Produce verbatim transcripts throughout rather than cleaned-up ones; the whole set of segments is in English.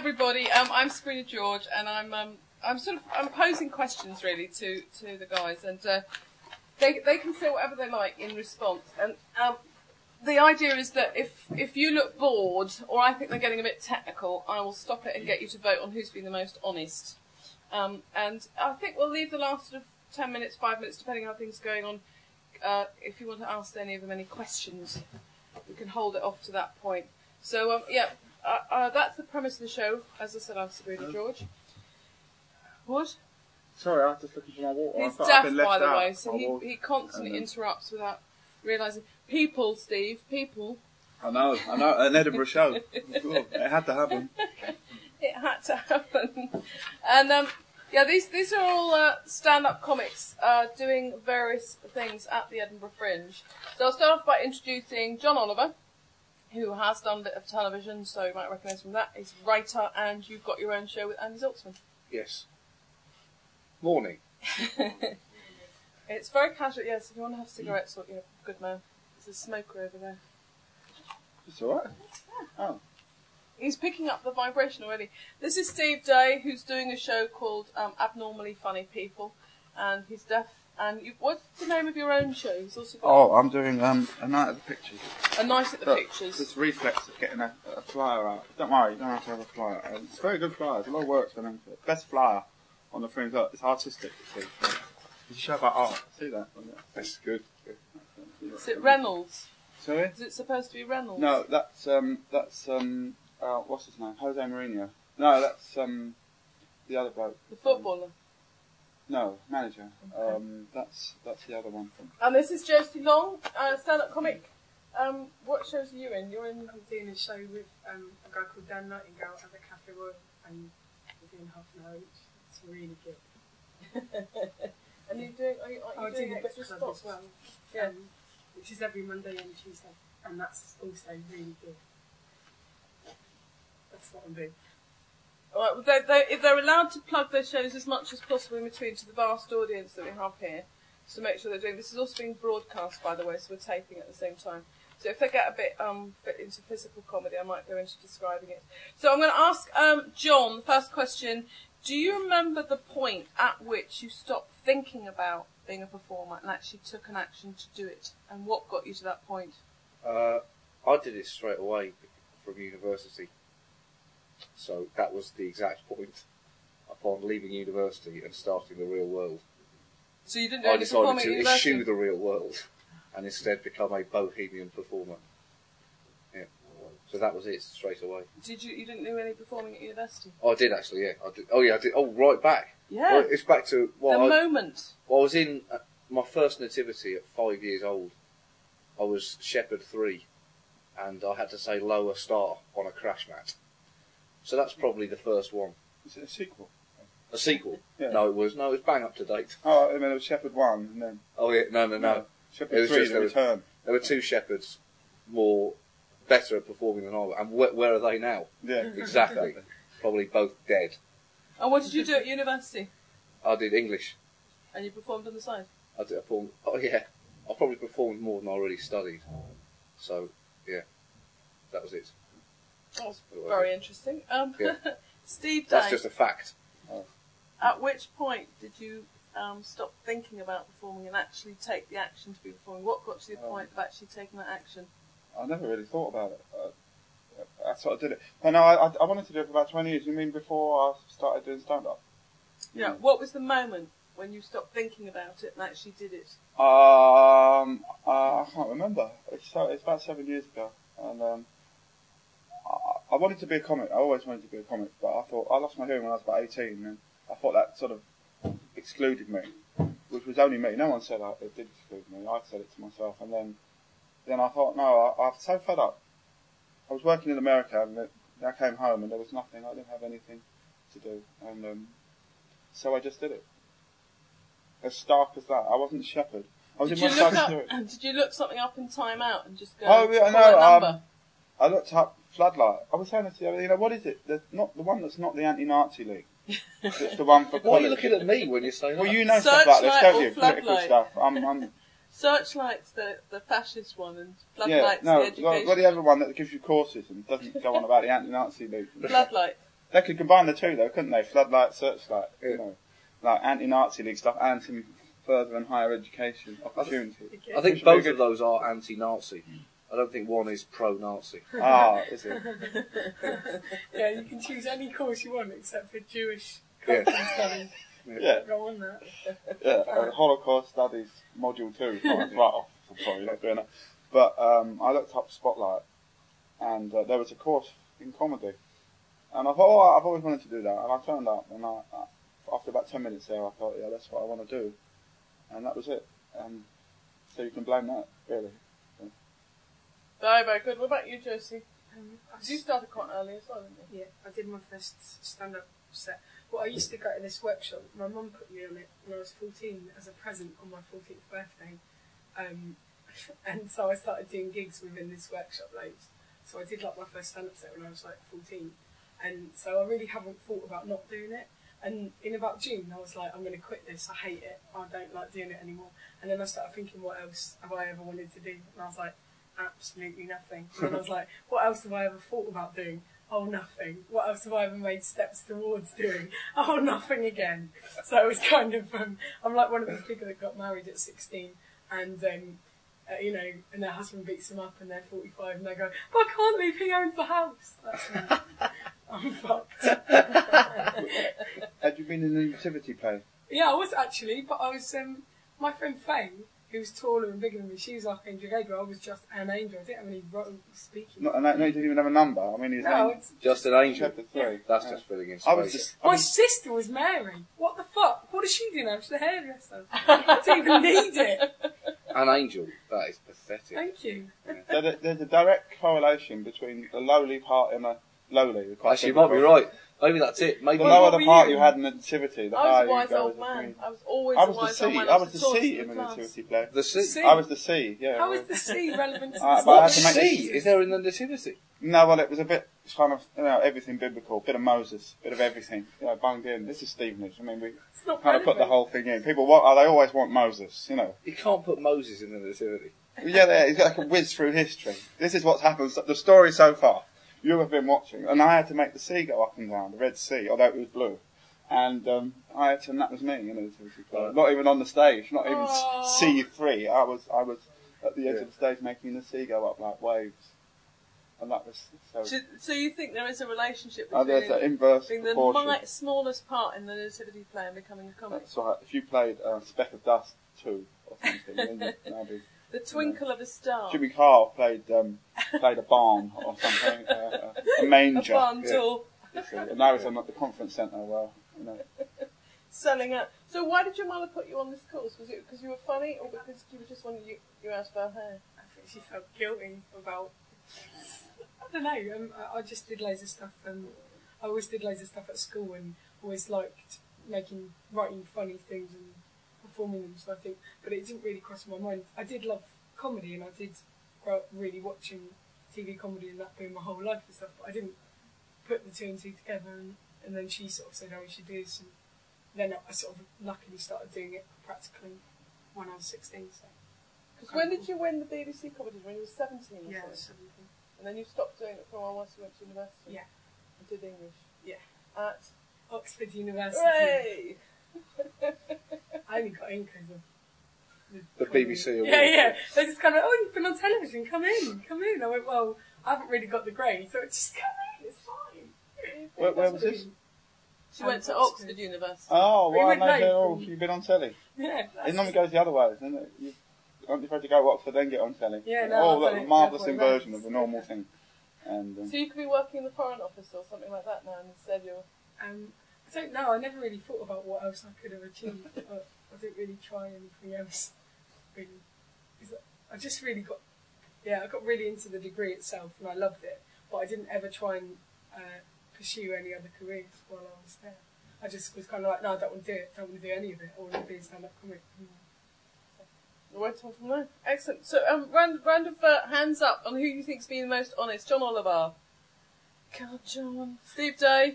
everybody. Um, I'm Sabrina George, and I'm um, I'm sort of I'm posing questions really to, to the guys, and uh, they they can say whatever they like in response. And um, the idea is that if if you look bored, or I think they're getting a bit technical, I will stop it and get you to vote on who's been the most honest. Um, and I think we'll leave the last sort of ten minutes, five minutes, depending on how things are going on. Uh, if you want to ask any of them any questions, we can hold it off to that point. So um, yeah. Uh, uh, that's the premise of the show. As I said, I'm Sabrina George. What? Sorry, I was just looking for my water. He's deaf, by the way, so he, he constantly interrupts without realising. People, Steve, people. I know, I know, an Edinburgh show. It had to happen. It had to happen. And um, yeah, these these are all uh, stand-up comics uh, doing various things at the Edinburgh Fringe. So I'll start off by introducing John Oliver, who has done a bit of television, so you might recognise from that. He's a writer, and you've got your own show with Andy Zaltzman. Yes. Morning. It's very casual, yes. If you want to have cigarettes, or, you know, good man. There's a smoker over there. It's alright. Yeah. Oh. He's picking up the vibration already. This is Steve Day, who's doing a show called um, Abnormally Funny People, and he's deaf. And you, what's the name of your own show? He's also got Oh, I'm doing um, A Night at the Pictures. A Night at the Look, Pictures. This reflex of getting a, a flyer out. Don't worry, you don't have to have a flyer. Uh, It's a very good flyer. There's a lot of work's gone into it. Best flyer on the Fringe. Look, it's artistic, you see. It's a show about art. See that? That's good. Is it Reynolds? Sorry? Is it supposed to be Reynolds? No, that's um, that's um, uh, what's his name? Jose Mourinho. No, that's um, the other bloke. The footballer. No, manager. Um, that's that's the other one. And this is Josie Long, uh, stand-up comic. Um, what shows are you in? You're in. I'm doing a show with um, a guy called Dan Nightingale at the Cafe Royal, and we're doing half an hour each. It's really good. And you're doing, are you, are you I'm doing doing a extra book club spots? as well, Yeah. um, which is every Monday and Tuesday, and that's also really good. That's what I'm doing. All right, well, they, they, if they're allowed to plug their shows as much as possible in between to the vast audience that we have here, to make sure they're doing. This is also being broadcast, by the way, so we're taping at the same time. So if they get a bit um bit into physical comedy, I might go into describing it. So I'm going to ask um John the first question. Do you remember the point at which you stopped thinking about being a performer and actually took an action to do it? And what got you to that point? Uh, I did it straight away from university. So that was the exact point upon leaving university and starting the real world. So you didn't do I any decided performing at to university? eschew the real world and instead become a bohemian performer. Yeah. So that was it, straight away. Did you? You didn't do any performing at university? Oh, I did actually, yeah. I did. Oh, yeah, I did. Oh, right back. Yeah. Well, it's back to The well, I, moment. well, I was in uh, my first nativity at five years old. I was Shepherd three, and I had to say lower star on a crash mat. So that's probably the first one. Is it a sequel? A sequel? Yeah. No, it was. No, it was bang up to date. Oh, I mean, it was Shepherd one, and then Oh, yeah, no, no, no. no, Shepherd It was three, just The there was- Return. There were two shepherds more better at performing than I was. And wh- where are they now? Yeah, Exactly. Probably both dead. And what did you do at university? I did English. And you performed on the side? I did I performed. Oh, yeah. I probably performed more than I already studied. So, yeah. That was it. That was very interesting. Um, Yeah. Steve That's Day, just a fact. at which point did you um, stop thinking about performing and actually take the action to be performing? What got you to the Um, point of actually taking that action? I never really thought about it. Uh, I sort of did it. No, no, I, I, I wanted to do it for about twenty years. You mean before I started doing stand-up? Yeah. What was the moment when you stopped thinking about it and actually did it? Um, uh, I can't remember. It's, so, it's about seven years ago, and um, I, I wanted to be a comic. I always wanted to be a comic, but I thought I lost my hearing when I was about eighteen, and I thought that sort of excluded me, which was only me. No one said I, it did exclude me. I said it to myself, and then then I thought, no, I, I'm so fed up. I was working in America, and I came home, and there was nothing. I didn't have anything to do, and um, so I just did it. As stark as that. I wasn't a shepherd. I was Did in you, my look son's up, spirit. did you look something up in Time Out and just go, Oh, yeah, I call that know. number? Um, I looked up Floodlight. I was saying this the other day, you know, what is it? The, not, the one that's not the Anti-Nazi League. It's the one for Why are you college. looking at me when you're saying Well, that? you know stuff like this, Searchlight don't or you? Political Floodlight? stuff. I'm, I'm, Searchlight's the, the fascist one and yeah, Floodlight's no, the well, education. got the other one that gives you courses and doesn't go on about the Anti-Nazi League. Floodlight. They could combine the two though, couldn't they? Floodlight, Searchlight, Yeah. you know, like anti-Nazi league stuff and some further and higher education opportunity. I think Which would both be of those are anti-Nazi. I don't think one is pro-Nazi. Ah, is it? Yeah, you can choose any course you want except for Jewish Yeah. culture studies. Yeah, Go on that. yeah. Uh, Holocaust Studies Module Two. Oh, right off. I'm sorry, you're not doing that. But um, I looked up Spotlight, and uh, there was a course in comedy, and I thought, oh, I've always wanted to do that, and I turned up, and I, I, after about ten minutes there, I thought, yeah, that's what I want to do, and that was it. Um, so you can blame that, really. Very, very good. What about you, Josie? Um, I You started quite early as well, didn't you? Yeah, I did my first stand-up set. Well, I used to go to this workshop. My mum put me on it when I was fourteen as a present on my fourteenth birthday. Um, and so I started doing gigs within this workshop loads. So I did like my first stand-up set when I was like fourteen. And so I really haven't thought about not doing it. And in about June, I was like, I'm going to quit this. I hate it. I don't like doing it anymore. And then I started thinking, what else have I ever wanted to do? And I was like, absolutely nothing. And then I was like, what else have I ever thought about doing? Oh, nothing. What else have I ever made steps towards doing? Oh, nothing again. So it was kind of, um, I'm like one of these people that got married at sixteen and, um, uh, you know, and their husband beats them up and they're forty-five and they go, but I can't leave, he owns the house. That's me. I'm fucked. Had you been in a nativity play? Yeah, I was actually, but I was, um, my friend Faye, who was taller and bigger than me, she was Archangel Gabriel. I was just an angel. I didn't have any ro- speaking. Not, no, no, you didn't even have a number. I mean, his No, name. it's, Just an angel. Chapter three. That's Yeah. just filling in space. I was just. I my was, sister was Mary. What the fuck? What does she do now? She's a hairdresser. I don't even need it. An angel. That is pathetic. Thank you. there's, a, there's a direct correlation between the lowly part in a lowly. the quite Actually, you might be biblical. right. Maybe that's it. Maybe The Well, lower what the were part you? you had in the nativity, the I was higher a you wise go old as a man. queen. I was always I a was the wise C. old man. I was the tallest C in in the class. nativity play. the sea. C. I was the C. Yeah. How is the sea relevant to Uh, the but I What had to make sea is there in the nativity? No, well, it was a bit kind of you know everything biblical, bit of Moses, bit of everything, you know, bunged in. This is Stevenage. I mean, we It's not kind of put the relevant. whole thing in. People want, oh, they always want Moses, you know. You can't put Moses in the nativity. Yeah, there, he's like a whiz through history. This is what's happened. The story so far. You have been watching, and I had to make the sea go up and down, the Red Sea, although it was blue. And um, I had to, and that was me in the nativity play. Right. Not even on the stage, not even Aww. C three. I was, I was at the edge Yeah. of the stage making the sea go up like waves, and that was so. So, so you think there is a relationship Oh, between there's an inverse being the proportion. mi- smallest part in the nativity play and becoming a comic? That's right. If you played uh, Speck of Dust two or something, then you'd now be. The twinkle of a star. Jimmy Carr played um, played a barn or something, uh, a A manger. barn yeah. tool You see. And now it's on at the conference centre. Well, you know. selling out. So why did your mother put you on this course? Was it because you were funny or because you were just wanted you, you out of her hair? I think she felt guilty about. I don't know. Um, I, I just did loads of stuff, and I always did loads of stuff at school, and always liked making, writing funny things and performing them. So I think, but it didn't really cross my mind. I did love comedy, and I did grow up really watching T V comedy and that being my whole life and stuff. But I didn't put the two and two together, and, and then she sort of said, "Oh, you should do this," and then I sort of luckily started doing it practically when I was sixteen. So. Because when did you win the B B C comedy? When you were seventeen or Yeah, something? seventeen. And then you stopped doing it for a while once you went to university? Yeah. And did English? Yeah. At? Oxford University. Hooray! I only got in because of The B B C award. Yeah, yeah. They just kind of, oh, you've been on television. Come in, come in. I went, well, I haven't really got the grade, so just come in. It's fine. Where, where was this? She went to Oxford University. Oh, We well, went no, late they're all, from- you've been on telly. Yeah. It normally goes the other way, isn't it? You, aren't you afraid to go to Oxford then get on telly? Yeah, no, Oh, I've that's done a it marvellous the other way inversion round. of the normal thing. And um, So you could be working in the Foreign Office or something like that now, and instead you're... Um, I don't know. I never really thought about what else I could have achieved. I, I didn't really try anything else. Really, 'Cause I just really got, yeah, I got really into the degree itself, and I loved it. But I didn't ever try and uh, pursue any other careers while I was there. I just was kind of like, no, I don't want to do it. I don't want to do any of it. I want to be a stand-up comic. We went on from there. Excellent. So, um, round, round of uh, hands up on who you think's been the most honest. John Oliver. God, John. Steve Day.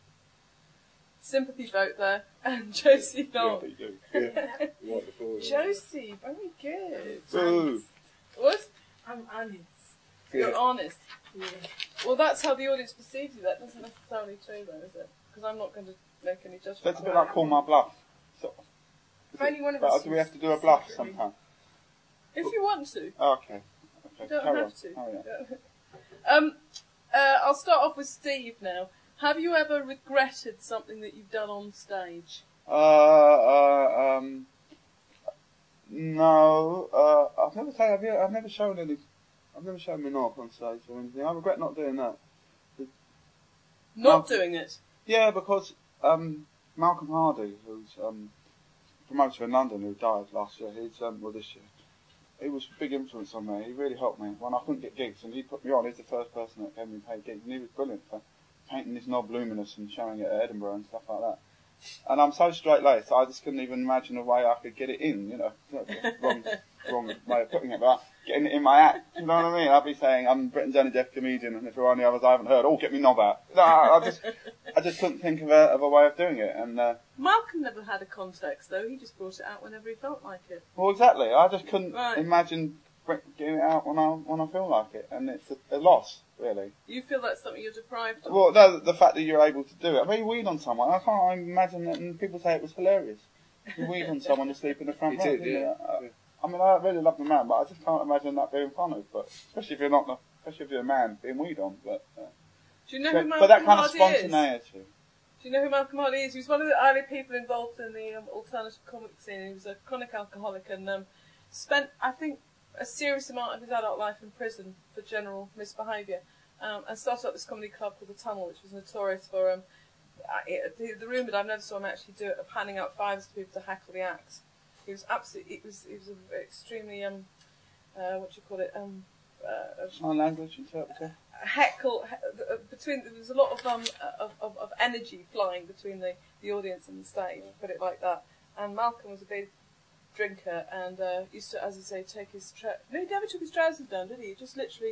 Sympathy vote there. And Josie yeah, Long. but you do. Yeah. Right before. Josie, very good. Boo. What? I'm honest. You're Yeah. honest. Yeah. Well, that's how the audience perceives you. That doesn't necessarily true, though, is it? Because I'm not going to make any judgment. That's a bit like call my bluff. So, If only one of but us do we was have to do a bluff secretly- sometime? If you want to. Oh, okay. Okay. You don't Carry have on. to. Carry on. um, uh, I'll start off with Steve now. Have you ever regretted something that you've done on stage? Uh, uh, um, no. Uh, I've never taken. I've, never- I've never shown any. I've never shown my knob on stage or anything. I regret not doing that. Not No. doing it. Yeah, because um, Malcolm Hardy, who's um, promoter in London, who died last year, he's um, well this year. He was a big influence on me. He really helped me when I couldn't get gigs, and he put me on. He's the first person that gave me paid gigs, and he was brilliant for painting this knob luminous and showing it at Edinburgh and stuff like that. And I'm so straight-laced, I just couldn't even imagine a way I could get it in, you know. wrong, wrong way of putting it, but getting it in my act, you know what I mean? I'd be saying, I'm Britain's only deaf comedian, and if there are any others I haven't heard, oh, get me knob out. No, I just, I just couldn't think of a, of a way of doing it, and, uh, Malcolm never had a context, though. He just brought it out whenever he felt like it. well, exactly, I just couldn't Right. imagine getting it out when I, when I feel like it, and it's a, a loss, really. You feel that's something you're deprived of? Well, no, the fact that you're able to do it. I mean, weed on someone, I can't imagine that, and people say it was hilarious. You weed on someone to sleep in the front He row. did, didn't yeah. you? I, I mean, I really love the man, but I just can't imagine that being funny. But especially if you're not, the, especially if you're a man being weed on. But uh, Do you know but, who Malcolm but that kind of Hardy is? spontaneity. Do you know who Malcolm Hardy is? He was one of the early people involved in the um, alternative comic scene. He was a chronic alcoholic and um, spent, I think, a serious amount of his adult life in prison for general misbehaviour. Um, and started up this comedy club called The Tunnel, which was notorious for um, uh, it, the, the rumour, I've never saw him actually do it, of handing out fivers to people to heckle the act. He was absolutely, it was, it was a extremely, um, uh, what do you call it, um, uh, Sign language interpreter. heckle, he, uh, between, there was a lot of, um, of, of, of energy flying between the, the audience and the stage, put it like that. And Malcolm was a big drinker and uh, used to, as I say, take his, tra- no, he never took his trousers down, did he? He just literally,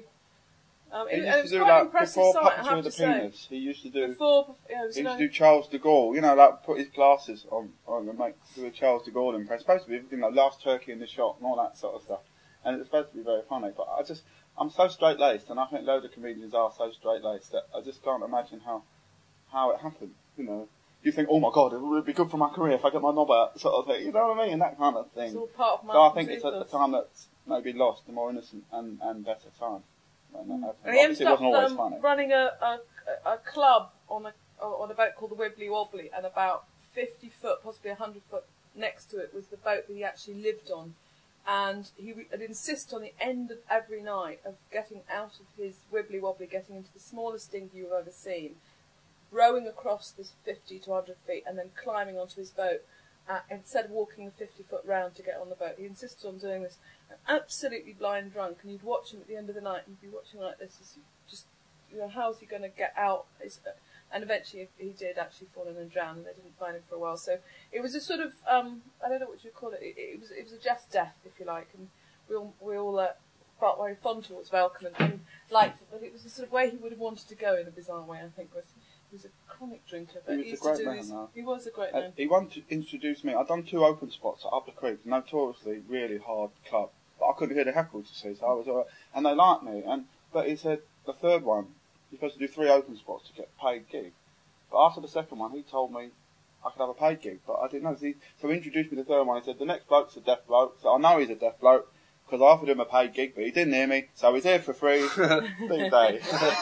um, He it, used it to was do quite an like impressive before sight, I puppetry have of the to say. penis. He used to do. Before, yeah, it was He you used know, to do Charles de Gaulle, you know, like put his glasses on, on and make do a Charles de Gaulle impression. Supposed to be, you know, last turkey in the shop and all that sort of stuff. And it's supposed to be very funny, but I just, I'm so straight-laced, and I think loads of comedians are so straight-laced that I just can't imagine how, how it happened, you know. You think, oh my god, it would be good for my career if I get my knob out, sort of thing, you know what I mean? That kind of thing. it's all part of So I Malcolm's think it's a, a ethos. time that's maybe lost, a more innocent and, and better time. And, uh, And he ended obviously it up wasn't always um, funny. running a, a, a club on a on a boat called the Wibbly Wobbly, and about fifty foot, possibly one hundred foot next to it was the boat that he actually lived on. And he would insist on the end of every night of getting out of his Wibbly Wobbly, getting into the smallest dinghy you've ever seen, rowing across this fifty to one hundred feet, and then climbing onto his boat. Uh, instead of walking the fifty foot round to get on the boat, he insisted on doing this. Absolutely blind drunk, and you'd watch him at the end of the night, and you'd be watching like this, as you just, you know, how's he going to get out? It's, uh, and eventually he did actually fall in and drown, and they didn't find him for a while. So it was a sort of, um, I don't know what you would call it. It, it was, it was a just death, if you like, and we all, we all uh, felt very fond towards Malcolm and, and liked it. But it was the sort of way he would have wanted to go in a bizarre way. I think was he was a chronic drinker, but He was he a used great to do man, these. though. He was a great Uh, man. he wanted to introduce me. I'd done two open spots at Up the Creek, notoriously really hard club, but I couldn't hear the heckles, you see, so I was alright. And they liked me. And but he said the third one, you're supposed to do three open spots to get a paid gig. But after the second one, he told me I could have a paid gig, but I didn't know. So he, so he introduced me to the third one. He said the next bloke's a deaf bloke, so I know he's a deaf bloke because I offered him a paid gig, but he didn't hear me, so he's here for free. Big day.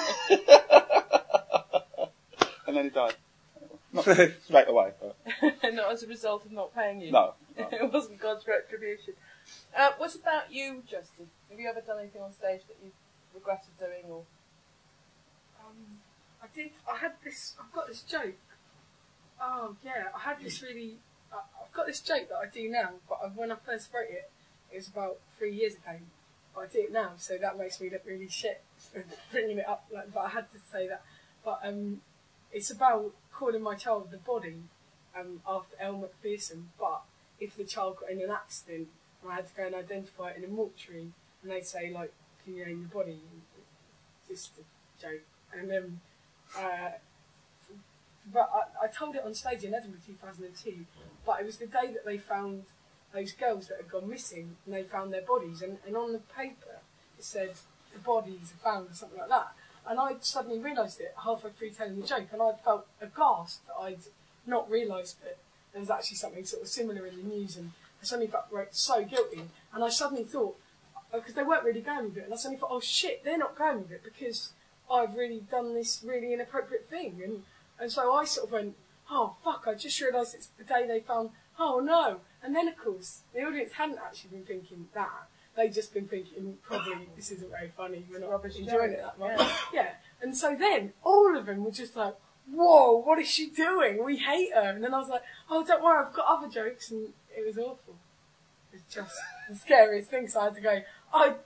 And then he died. Not straight away, but Not as a result of not paying you. no. no. It wasn't God's retribution. Uh, what about you, Justin? Have you ever done anything on stage that you've regretted doing, or? Um, I did. I had this. I've got this joke. Oh yeah, I had this really. Uh, I've got this joke that I do now, but I, when I first wrote it, it was about three years ago. But I do it now, so that makes me look really shit for bringing it up. Like, but I had to say that. But um, it's about calling my child the body, um, after Elle Macpherson. But if the child got in an accident and I had to go and identify it in a mortuary, and they say like, "Can you name the body?" Just a joke. And then, uh, but I, I told it on stage in Edinburgh two thousand two, but it was the day that they found those girls that had gone missing, and they found their bodies, and, and on the paper it said the bodies are found or something like that. And I suddenly realised it halfway through telling the joke, and I felt aghast that I'd not realised that there was actually something sort of similar in the news, and I suddenly felt right, so guilty. And I suddenly thought, because they weren't really going with it, and I suddenly thought, oh shit, they're not going with it because I've really done this really inappropriate thing. And, and so I sort of went, oh fuck, I just realised it's the day they found, oh no. And then of course, the audience hadn't actually been thinking that. They'd just been thinking, probably, this isn't very funny, we're not Rubbish enjoying joke. it that much. Yeah. Yeah. And so then, all of them were just like, whoa, what is she doing? We hate her. And then I was like, oh, don't worry, I've got other jokes. And it was awful. It was just the scariest thing. So I had to go, I, uh,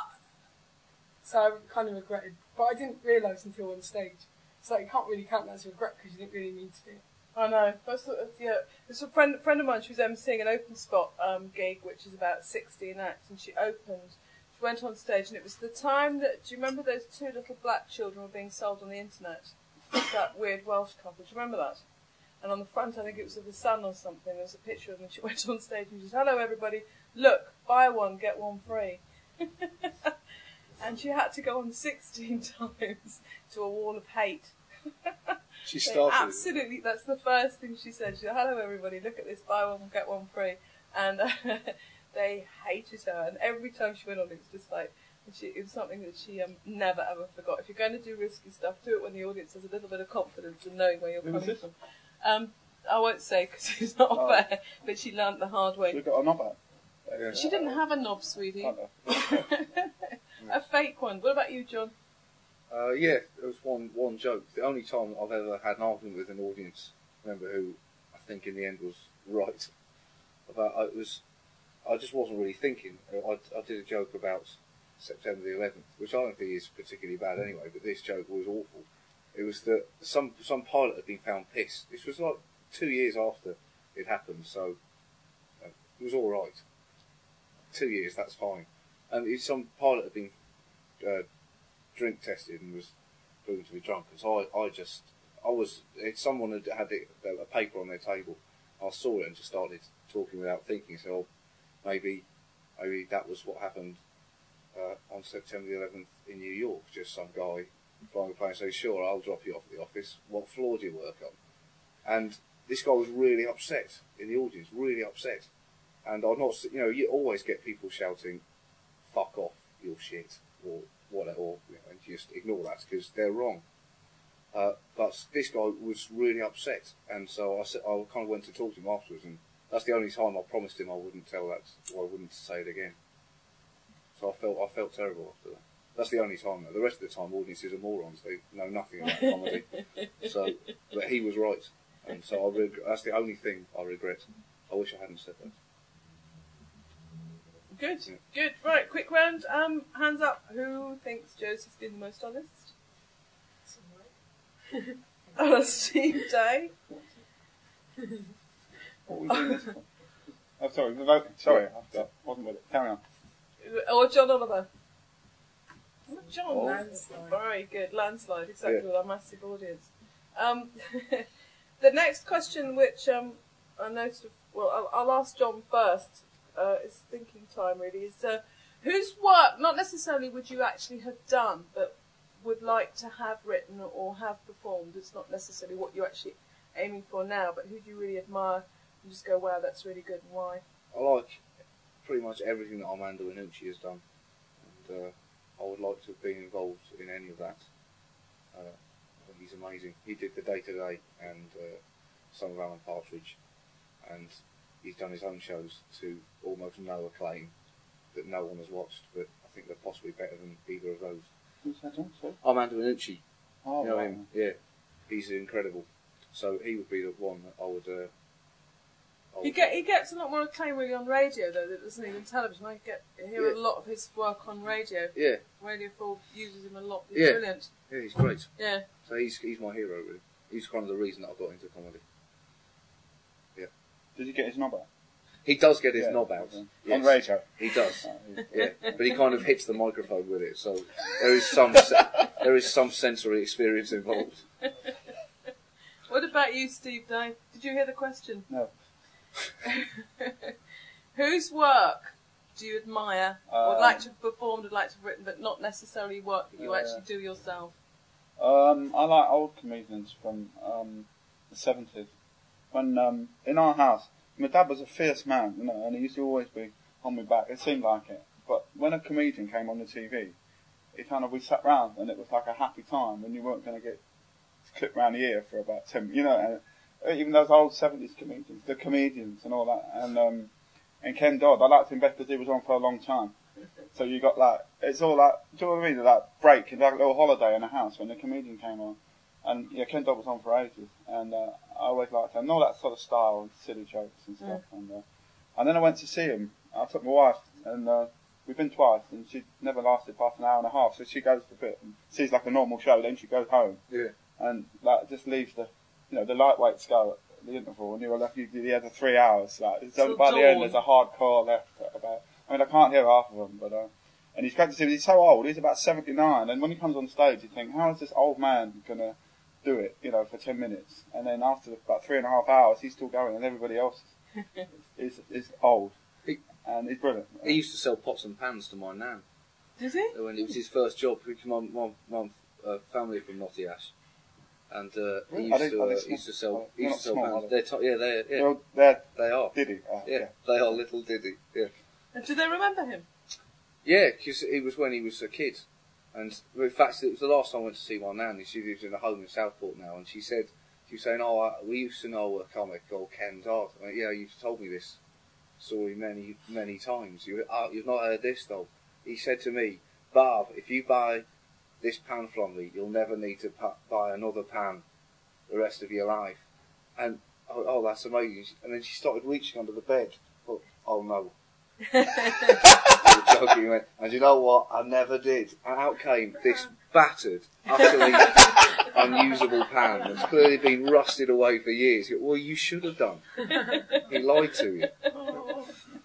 so I kind of regretted. But I didn't realise until on stage. So you can't really count that as regret because you didn't really need to do it. I know. That's sort of, yeah. There's a friend, friend of mine. She was emceeing an open spot um, gig, which is about sixteen acts, and she opened. She went on stage, and it was the time that. Do you remember those two little black children were being sold on the internet? That weird Welsh couple. Do you remember that? And on the front, I think it was of the Sun or something. There was a picture of them. And she went on stage and she said, "Hello, everybody. Look, buy one, get one free." And she had to go on sixteen times to a wall of hate. She They started. absolutely, that's the first thing she said. She said, "Hello everybody, look at this, buy one, get one free." And uh, they hated her, and every time she went on, it was just like, and she, it was something that she um, never ever forgot. If you're going to do risky stuff, do it when the audience has a little bit of confidence and knowing where you're Who was coming this? from. Um, I won't say because it's not Oh. fair, but she learnt the hard So way. we got a knob out. Yeah. She didn't have a knob, sweetie. Can't I? A fake one. What about you, John? Uh, yeah, there was one one joke. The only time I've ever had an argument with an audience member who I think in the end was right about it was I just wasn't really thinking. I, I did a joke about September the eleventh, which I don't think is particularly bad anyway. But this joke was awful. It was that some some pilot had been found pissed. This was like two years after it happened, so uh, it was all right. Two years, that's fine. And if some pilot had been uh, drink tested and was proven to be drunk. And so I, I just, I was, if someone had had it, a paper on their table, I saw it and just started talking without thinking. So oh, maybe, maybe that was what happened uh, on September the eleventh in New York. Just some guy flying a plane saying, "Sure, I'll drop you off at the office. What floor do you work on?" And this guy was really upset in the audience, really upset. And I'm not, you know, you always get people shouting, "Fuck off, you're shit," or whatever, or, you know, and just ignore that because they're wrong. Uh, but this guy was really upset, and so I, said, I kind of went to talk to him afterwards, and that's the only time I promised him I wouldn't tell that, or I wouldn't say it again. So I felt I felt terrible after that. That's the only time. Though. The rest of the time, audiences are morons. They know nothing about comedy. So, but he was right, and so I reg- that's the only thing I regret. I wish I hadn't said that. Good, good. Right, quick round. Um, hands up. Who thinks Joseph's been the most honest? Oh, Steve Day. What were we doing this for? Oh, sorry, we've opened. Sorry, I wasn't with it. Carry on. Or John Oliver. Not John. Oh. Landslide. Very good. Landslide, exactly, Yeah. with our massive audience. Um, the next question, which um, I noticed, well, I'll, I'll ask John first. Uh, it's thinking time, really. Is uh, whose work, not necessarily would you actually have done, but would like to have written or have performed? It's not necessarily what you're actually aiming for now, but who do you really admire and just go, wow, that's really good, and why? I like pretty much everything that Armando Iannucci has done, and uh, I would like to have been involved in any of that. Uh, I think he's amazing. He did The Day Today and uh, some of Alan Partridge, and he's done his own shows to almost no acclaim that no one has watched, but I think they're possibly better than either of those. Who's that on? Sorry. Armando Iannucci, Oh, you know right. him? Yeah, he's incredible. So he would be the one that I would. Uh, I He would get he gets a lot more acclaim really on radio though that doesn't even television. I get hear Yeah. a lot of his work on radio. yeah, Radio four uses him a lot. He's Yeah. brilliant. yeah, he's great. Yeah. So he's he's my hero really. He's kind of the reason that I got into comedy. Did you get his knob out? He does get his Yeah, knob out. okay. Yes, On radio. he does. Oh, he- Yeah, but he kind of hits the microphone with it, so there is some se- there is some sensory experience involved. What about you, Steve Day? Did you hear the question? No. Whose work do you admire, or would Um, like to have performed, would like to have written, but not necessarily work that you Yeah. actually do yourself? Um, I like old comedians from um, the seventies. When um, in our house, my dad was a fierce man, you know, and he used to always be on my back. It seemed like it. But when a comedian came on the T V, it kind of we sat round and it was like a happy time when you weren't going to get clipped round the ear for about ten, you know. And even those old seventies comedians, the comedians and all that, and um, and Ken Dodd, I liked him better because he was on for a long time. So you got like, it's all like, do you know what I mean? That break and like a little holiday in the house when the comedian came on. And yeah, Ken Dodd was on for ages. And uh, I always liked him. And all that sort of style and silly jokes and stuff. Mm. And, uh, and then I went to see him. I took my wife and uh, we've been twice and she never lasted past an hour and a half. So she goes for a bit and sees like a normal show, then she goes home. Yeah. And that just leaves the, you know, the lightweights go at the interval and you're left, you do the other three hours. Like, so Till by the end dawn. there's a hardcore left about, I mean I can't hear half of them, but uh, and he's great to see, he's so old, he's about seventy-nine, and when he comes on stage you think, how is this old man gonna do it, you know, for ten minutes? And then after about three and a half hours he's still going and everybody else is, is old. He- And he's brilliant. He used to sell pots and pans to my nan Did he? when it was his first job. Because my my, my uh, family from Notty Ash, and uh, he Are used they- to are they uh, small? used to sell Oh, he they're used to sell not small, pans. are They're to- yeah, they're yeah, They're, they're they are. Diddy. Oh, Yeah, they are little Diddy. Yeah, And do they remember him? yeah, because it was when he was a kid, and in fact it was the last time I went to see my nan. She lives in a home in Southport now, and she said she was saying, "Oh, I, we used to know a comic called Ken Dodd." I went, yeah, you've told me this story many many times. You uh, you've not heard this though. He said to me, "Barb, if you buy this pan from me, you'll never need to pa- buy another pan the rest of your life." And oh, oh, that's amazing. And then she started reaching under the bed. But, oh no. I was joking. He went, and you know what? I never did. And out came this battered, utterly unusable pan that's clearly been rusted away for years. He went, well, you should have done. He lied to you. Oh.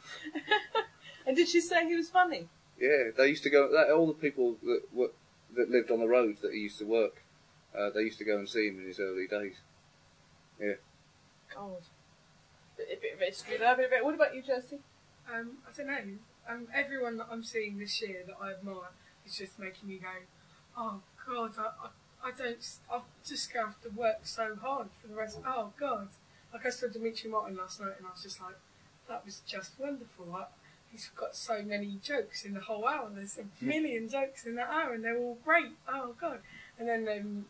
And did she say he was funny? Yeah, they used to go. All the people that were, that lived on the road that he used to work, uh, they used to go and see him in his early days. Yeah. God. Bit, a bit of history there, bit of it. What about you, Josie? Um, I don't know. Um, everyone that I'm seeing this year that I admire is just making me go, oh God, I, I, I don't, I'm just going to have to work so hard for the rest. Oh God. Like I saw Dimitri Martin last night and I was just like, that was just wonderful. I, he's got so many jokes in the whole hour. There's a million jokes in that hour and they're all great. Oh God. And then um,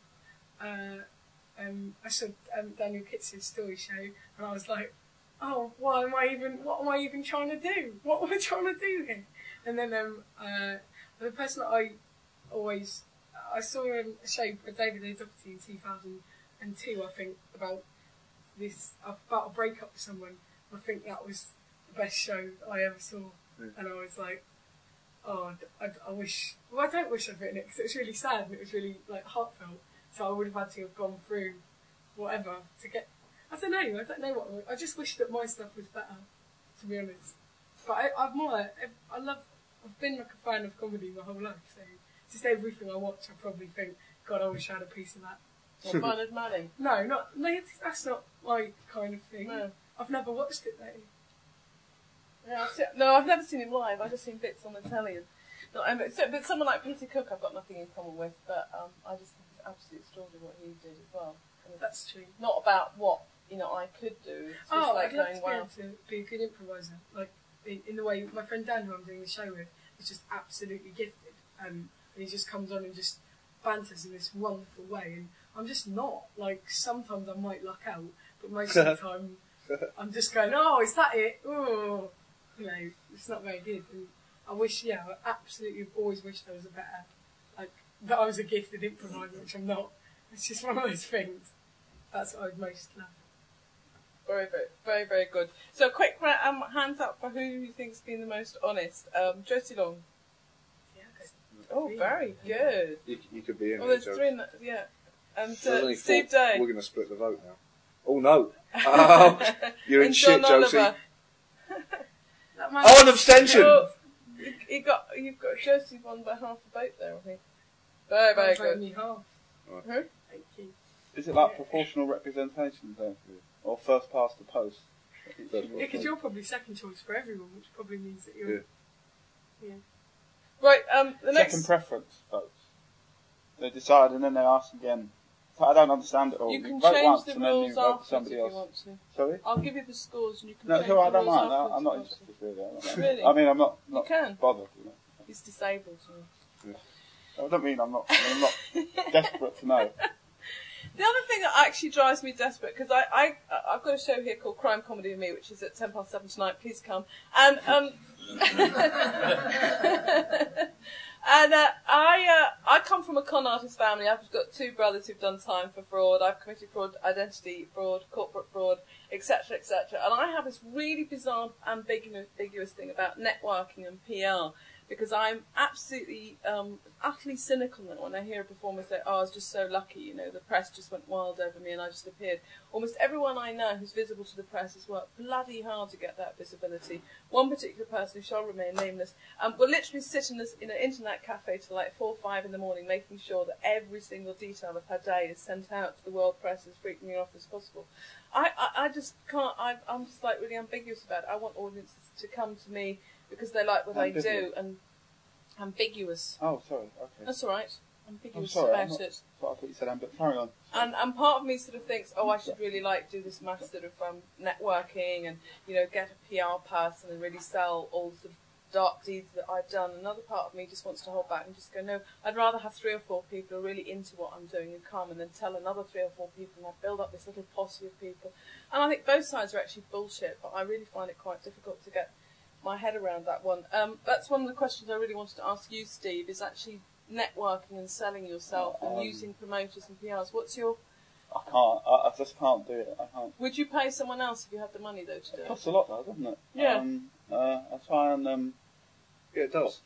uh, um, I saw um, Daniel Kitz's story show and I was like, oh, why am I even, what am I even trying to do? What am I trying to do here? And then um, uh, the person that I always, I saw um, a show with David A. Doherty in two thousand two, I think, about this, about a breakup with someone. I think that was the best show that I ever saw. Mm. And I was like, oh, I, I wish, well, I don't wish I'd written it because it was really sad and it was really like heartfelt. So I would have had to have gone through whatever to get, I don't know, I don't know what, I just wish that my stuff was better, to be honest. But I, I'm more, I love, I've been like a fan of comedy my whole life, so just everything I watch I probably think, God, I wish I had a piece of that. Or Bernard Manning? No, not, no, that's not my kind of thing. No. I've never watched it though. Yeah, I've seen, no, I've never seen him live. I've just seen bits on the telly. And, no, I'm, so, but someone like Peter Cook, I've got nothing in common with. But um, I just think it's absolutely extraordinary what he did as well. And it's That's true. not about what you know I could do. It's just Oh, like I'd love going, to be wow. able to be a good improviser. Like, in, in the way, my friend Dan, who I'm doing the show with, is just absolutely gifted. Um, and he just comes on and just banters in this wonderful way. And I'm just not. Like, sometimes I might luck out, but most of the time, I'm just going, oh, is that it? Oh, you know, it's not very good. And I wish, yeah, I absolutely always wished I was a better, like, that I was a gifted improviser, which I'm not. It's just one of those things. That's what I'd most love. Very, very, very, very good. So, quick ra- um, hands up for who you think's been the most honest. Um, Josie Long. Yeah, okay. Oh, very good. You, you could be in Well, there, there's Joe. three in that, yeah. And There's uh, only Steve four. Day. We're going to split the vote now. Oh no! Oh, you're in and shit, John Josie. Oliver. That man Oh, an abstention! Oh, you, you got, you've got Josie won by half a vote there, I think. Very, very voted good. me half. Who? Thank you. Is it like proportional representation there? Or first past the post? First Yeah, because you're probably second choice for everyone, which probably means that you're Yeah. Yeah. Right, um, the next... Second preference, folks. They decide and then they ask again. So I don't understand it all. You can vote change once the and then you rules vote for afterwards somebody if you else. want to. Sorry? I'll give you the scores and you can No, change so I the don't rules mind. I, afterwards I'm if not you want to. interested really. I don't Really? I mean, I'm not, You not can. bothered. You know. He's disabled. So. I don't mean I'm not, I'm not desperate to know. The other thing that actually drives me desperate, because I, I, I've got a show here called Crime Comedy with Me, which is at ten past seven tonight. Please come. And um, and uh, I, uh, I come from a con artist family. I've got two brothers who've done time for fraud. I've committed fraud, identity fraud, corporate fraud, et cetera, et cetera. And I have this really bizarre, ambiguous, ambiguous thing about networking and P R. Because I'm absolutely, um, utterly cynical now when I hear a performer say, oh, I was just so lucky, you know, the press just went wild over me and I just appeared. Almost everyone I know who's visible to the press has worked bloody hard to get that visibility. One particular person, who shall remain nameless, um, will literally sit in, this, in an internet cafe till like four or five in the morning, making sure that every single detail of her day is sent out to the world press as frequently off as possible. I, I, I just can't, I, I'm just like really ambiguous about it. I want audiences to come to me because they like what Ambiguous. I do, and ambiguous. Oh, sorry. Okay. That's all right. Ambiguous I'm sorry, I'm about not- it. I thought you said ambiguous. Carry on. And and part of me sort of thinks, oh, I should really like do this mass sort of um, networking and you know get a P R person and really sell all the sort of dark deeds that I've done. Another part of me just wants to hold back and just go, no, I'd rather have three or four people who are really into what I'm doing and come and then tell another three or four people and I build up this little posse of people. And I think both sides are actually bullshit, but I really find it quite difficult to get my head around that one. Um, that's one of the questions I really wanted to ask you, Steve, is actually networking and selling yourself and Um, using promoters and P Rs. What's your... I can't. I, I just can't do it. I can't. Would you pay someone else if you had the money, though, to do It it? costs a lot, though, doesn't it? Yeah. Um, uh, I try and. Um, Yeah, it does.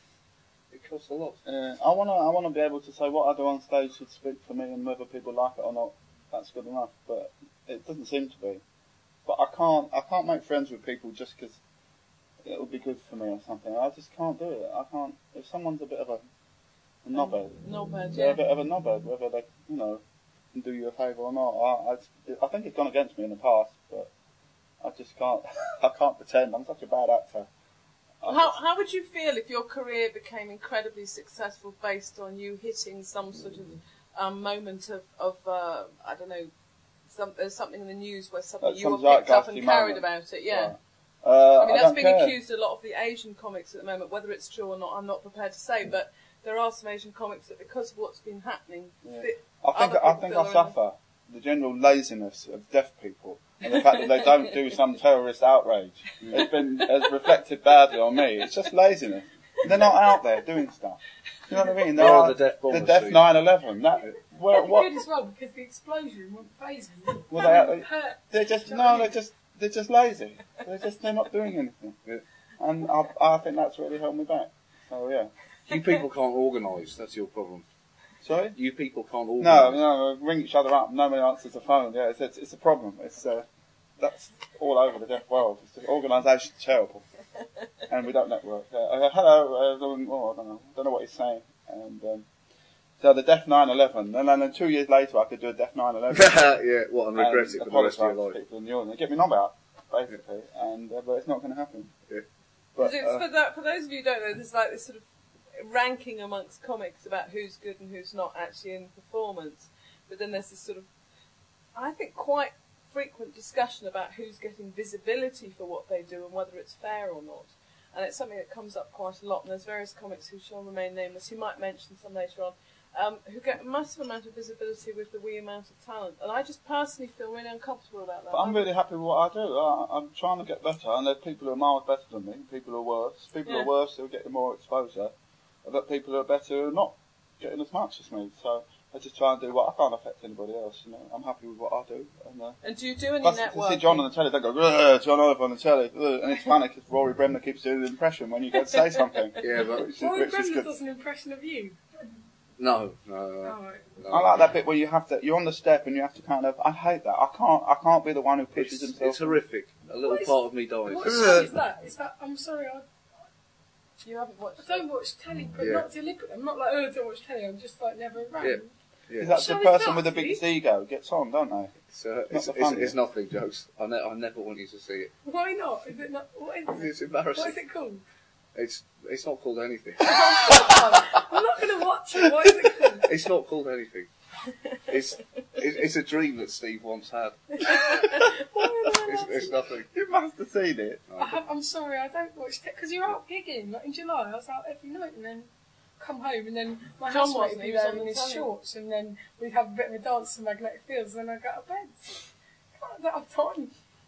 It costs a lot. uh, I wanna. I wanna be able to say what I do on stage should speak for me, and whether people like it or not, that's good enough. But it doesn't seem to be. But I can't. I can't make friends with people just because it'll be good for me or something. I just can't do it. I can't. If someone's a bit of a, a knobhead, Knobhead, they're yeah. a bit of a knobhead, whether they, you know, can do you a favour or not. I, I, I think it's gone against me in the past, but I just can't. I can't pretend. I'm such a bad actor. I How just- how would you feel if your career became incredibly successful based on you hitting some sort of um, moment of, of uh, I don't know, some, there's something in the news where something Like you were some picked up and zeitgeisty carried moment. about it, yeah. Right. Uh, I mean, I that's don't being care. accused a lot of the Asian comics at the moment. Whether it's true or not, I'm not prepared to say, but there are some Asian comics that, because of what's been happening, Yeah. fit I think other I people think feel I they're suffer the general laziness of deaf people and the fact that they don't do some terrorist outrage. It's been has reflected badly on me. It's just laziness. They're not out there doing stuff. You know what I mean? They Where are are the deaf bombers, the deaf Steve? nine eleven. That where That'd be what? good as well because the explosion won't phase them. Well, That they- wouldn't hurt. They're just Do you know what I no. They're mean? just they're just lazy. They're just they're not doing anything. Yeah. And I I think that's really held me back. So yeah. You people can't organise. That's your problem. Sorry. You people can't organise. No, no, ring each other up. Nobody answers the phone. Yeah, it's it's, it's a problem. It's uh, that's all over the deaf world. It's just organisation's terrible, and we don't network. Uh, uh, hello, uh, oh, I don't know, don't know what he's saying. And um, so the deaf nine eleven, and then two years later I could do a deaf nine eleven. Yeah, what, and regret it for the rest of your life. People in the audience. Get me knob out, basically, and uh, but it's not going to happen. Yeah. But It's- uh, for, that, for those of you who don't know, there's like this sort of ranking amongst comics about who's good and who's not actually in performance. But then there's this sort of, I think, quite frequent discussion about who's getting visibility for what they do and whether it's fair or not. And it's something that comes up quite a lot. And there's various comics who shall remain nameless, who might mention some later on, um, who get a massive amount of visibility with the wee amount of talent. And I just personally feel really uncomfortable about that. But I'm really happy with what I do. I, I'm trying to get better, and there's people who are miles better than me, people who are worse, people Yeah. who are worse who are getting more exposure, but people who are better who are not getting as much as me. So I just try and do what I can't affect anybody else. You know, I'm happy with what I do. And, uh, And do you do any plus, to networking? see John on the telly, they go, "Ugh, John Oliver on the telly," ugh, and it's funny because Rory Bremner keeps doing the impression when you go to say something. Yeah, but which is, Rory which is Bremner good. does an impression of you. no, no, Oh, no. right. no. I like that bit where you have to, you're on the step and you have to kind of, I hate that. I can't, I can't be the one who pitches It's, himself. it's horrific. A little What is- part of me dies. What show is that? Is that? I'm sorry, I, You haven't watched I don't watch telly, but Yeah. not deliberately. I'm not like, oh, I don't watch telly. I'm just like never around. Yeah. Is Yeah. that Shall the we person start, with the please? biggest ego gets on, don't they? It's, uh, Not it's, the it's, fun it's bit. nothing, jokes. I, ne- I never want you to see it. Why not? Is it not? What is it? It's What embarrassing. is it called? It's it's not called anything. I'm not going to watch it. What is it called? It's not called anything. It's it, it's a dream that Steve once had. Why am I It's, not it's nothing. You must have seen it. I have, I'm sorry, I don't watch it because you're out gigging. Like in July, I was out every night, and then come home, and then my John housemate wasn't, would be he was there on in the his telly. shorts, and then we'd have a bit of a dance to Magnetic Fields, and then I'd go to bed. I don't have time.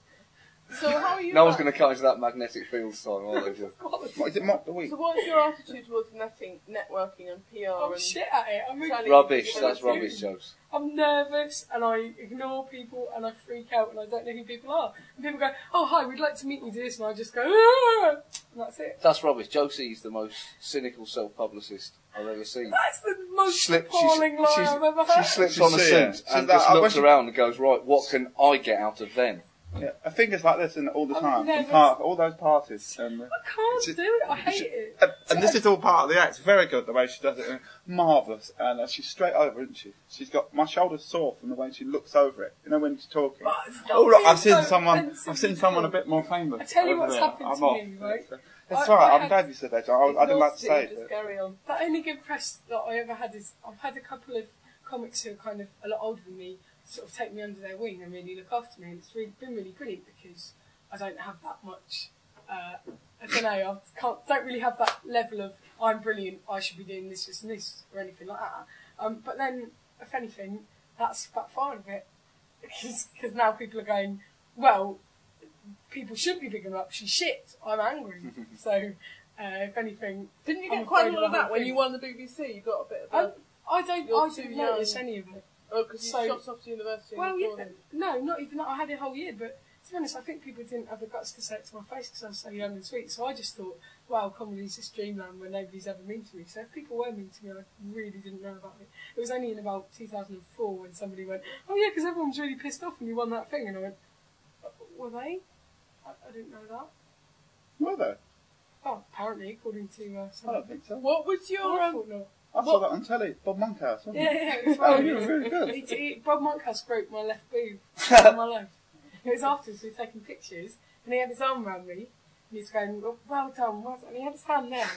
So how are you? No one's like- going to cut into that magnetic field time, are they? Just- What, is it mock the week? So what is your attitude towards netting, networking and P R? I'm and shit at it. I'm, Trying to- Rubbish. Yeah, That's that's rubbish, jokes. I'm nervous, and I ignore people, and I freak out, and I don't know who people are. And people go, "Oh, hi, we'd like to meet you." Do this, and I just go, "Ah!" and that's it. That's rubbish. Josie's the most cynical self-publicist I've ever seen. That's the most Slip- appalling lie she's- I've ever She heard. slips You on a see suit it. So and that- just I looks wish- around and goes, right, what can I get out of them? Yeah, I think it's like this in all the I've time. never In part, all those parties. And, uh, I can't She- do it. I hate it. and, and this is all part of the act. Very good the way she does it. uh, Marvellous. And uh, she's straight over, isn't she? She's got my shoulders sore from the way she looks over it. You know when she's talking. But stop Oh look, being I've seen so someone. offensive I've seen with someone me. a bit more famous. I tell you over what's there. happened I'm to off. me, right? It's, uh, It's I- alright. I I'm had- glad you said that, John. I, I didn't like to say Just it. carry on. The only good press that I ever had is I've had a couple of comics who are kind of a lot older than me sort of take me under their wing and really look after me, and it's really been really brilliant because I don't have that much. Uh, I don't know. I can't. Don't really have that level of I'm brilliant. I should be doing this, this, and this, or anything like that. Um, but then, if anything, that's backfired a bit because now people are going, well, people should be picking her up. She's shit. I'm angry. So, uh, if anything, Didn't you I'm get quite a afraid lot of the that whole when thing. you won the B B C? You got a bit of I, that. I don't. You're I too didn't young. notice any of it. Oh, because you so- shot off to university. Well, and yeah, before then. no, not even that. I had it a whole year, but to be honest, I think people didn't have the guts to say it to my face because I was so young and sweet. So I just thought, wow, comedy's this dreamland where nobody's ever mean to me. So if people were mean to me, I really didn't know about it. It was only in about two thousand four when somebody went, oh yeah, because everyone's really pissed off when you won that thing. And I went, were they? I, I didn't know that. Were they? Oh, apparently, according to uh, I somebody. don't think so. What was your Oh, I um, thought not. I saw that on telly. Bob Monkhouse, wasn't Yeah, it? yeah, it was Oh, right. you were really good. He, he, Bob Monkhouse broke my left boob in my life. It was afterwards, we were taking pictures, and he had his arm around me, and he's going, well, well done, well done. And he had his hand there,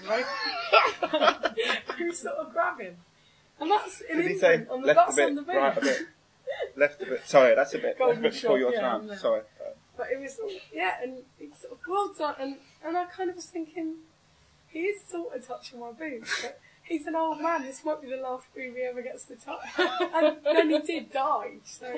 right? He was sort of grabbing. And that's an Did he say imprint on the, left a that's bit, on the boob. right a bit, left a bit? Sorry, that's a bit, that's a Golden bit before shot, your yeah, time. I'm there. Sorry. But it was, yeah, and he sort of, well done. And, and I kind of was thinking, he is sort of touching my boob, but he's an old man. This might be the last boob he ever gets to touch. And then he did die, so...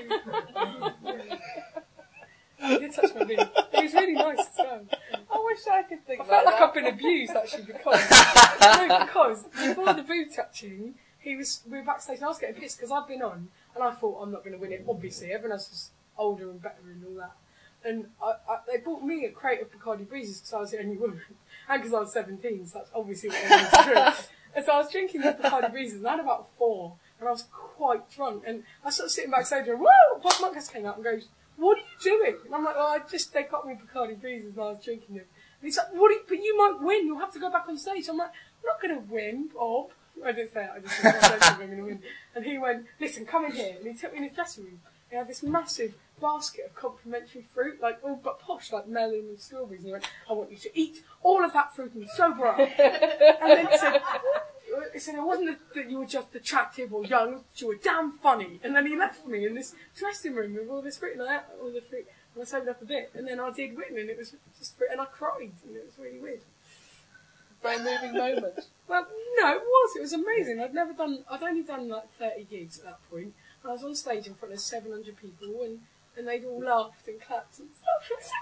He did touch my boob. It was really nice as well. I wish I could think I about felt like that. I've been abused actually because no, because before the boob touching, he was we were backstage and I was getting pissed because I'd been on and I thought I'm not going to win it. Obviously, everyone else was older and better and all that. And I, I, they bought me a crate of Bacardi Breezes because I was the only woman and because I was seventeen, so that's obviously what they wanted to drink. And so I was drinking the Bacardi Breezes and I had about four and I was quite drunk and I was sort of sitting backstage and whoa, Bob Monkhouse came out and goes, what are you doing? And I'm like, well, I just, they got me Bacardi Breezes and I was drinking them. And he's like, what are you, but you might win, you'll have to go back on stage. I'm like, I'm not going to win, Bob. I didn't say it, I just said, I don't think I'm going to win. And he went, listen, come in here. And he took me in his dressing room. He had this massive basket of complimentary fruit, like all but posh, like melon and strawberries. And he went, I want you to eat all of that fruit and sober up. And then he said, he said, it wasn't that you were just attractive or young, it was that you were damn funny. And then he left me in this dressing room with all this fruit, and I ate all the fruit, and I sobered up a bit. And then I did win, and it was just fruit, and I cried, and it was really weird. Very moving moment. Well, no, it was. It was amazing. I'd never done. I'd only done like thirty gigs at that point. And I was on stage in front of seven hundred people, and, and they'd all laughed and clapped and stuff. It was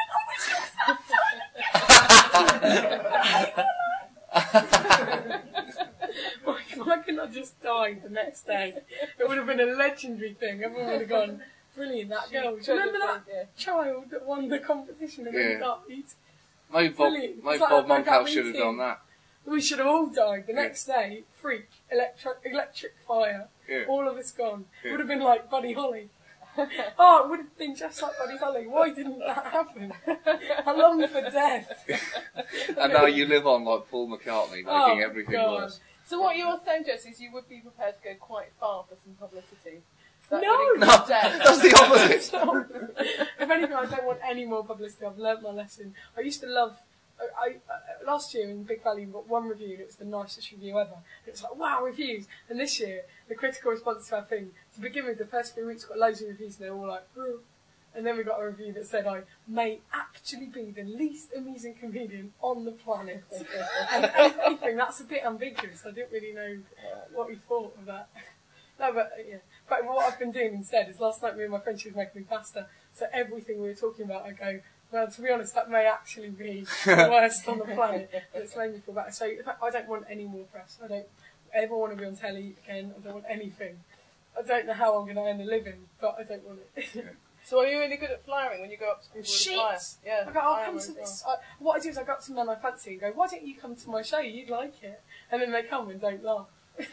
amazing. I wish it was why, why couldn't I just die the next day? It would have been a legendary thing. Everyone would have gone, brilliant, that girl. Do you remember that Yeah. child that won the competition and then Yeah. died? Maybe Bob, Brilliant. maybe It's like Bob a breakout Monkhouse should have meeting. done that. We should have all died the Yeah. next day. Freak, electric, electric fire. Yeah. All of us gone. Yeah. Would have been like Buddy Holly. Oh, it would have been just like Buddy Holly. Why didn't that happen? I long for death. And now you live on like Paul McCartney, making Oh, everything God. worse. So what you're saying, Jess, is you would be prepared to go quite far for some publicity? That No! would include No, death. that's the opposite. If anything, I don't want any more publicity. I've learnt my lesson. I used to love I, I, last year in Big Valley we got one review and it was the nicest review ever. And it's like, wow, reviews. And this year, the critical response to our thing, to begin with, the first few weeks got loads of reviews and they were all like, oh. And then we got a review that said I may actually be the least amusing comedian on the planet. And if anything, that's a bit ambiguous. I didn't really know what we thought of that. No, but uh, yeah. But what I've been doing instead is last night me and my friend, she was making me pasta. So everything we were talking about, I go, well, to be honest, that may actually be the worst on the planet. And it's made me feel better. So in fact, I don't want any more press. I don't ever want to be on telly again. I don't want anything. I don't know how I'm going to earn a living, but I don't want it. Yeah. So are you really good at flying when you go up to people with a Shit! flyer? Yeah. I go, I'll I come am to as this. well. I, what I do is I go up to men I fancy and go, why don't you come to my show? You'd like it. And then they come and don't laugh.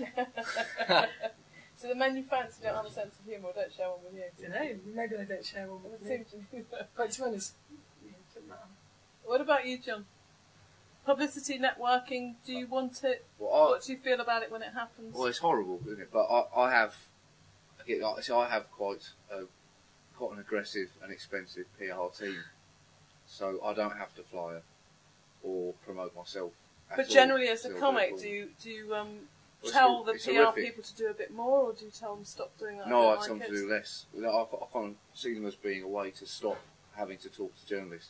So the men you fancy don't have a sense of humour or don't share one with you? I don't know. Maybe they don't share one with It me. seems to me that. But to be honest, yeah, it doesn't matter. What about you, John? Publicity, networking, do you want it? Well, I, What do you feel about it when it happens? well, it's horrible, isn't it? But I, I have, I get, like, so I have quite, a, quite an aggressive and expensive P R team, so I don't have to fly or promote myself. At But all. generally, as a Still comic, do it do you do you um, Well, tell it's- the it's P R horrific. people to do a bit more, or do you tell them to stop doing that? No, I I don't tell them like to it. do less. I, I kind of see them as being a way to stop having to talk to journalists,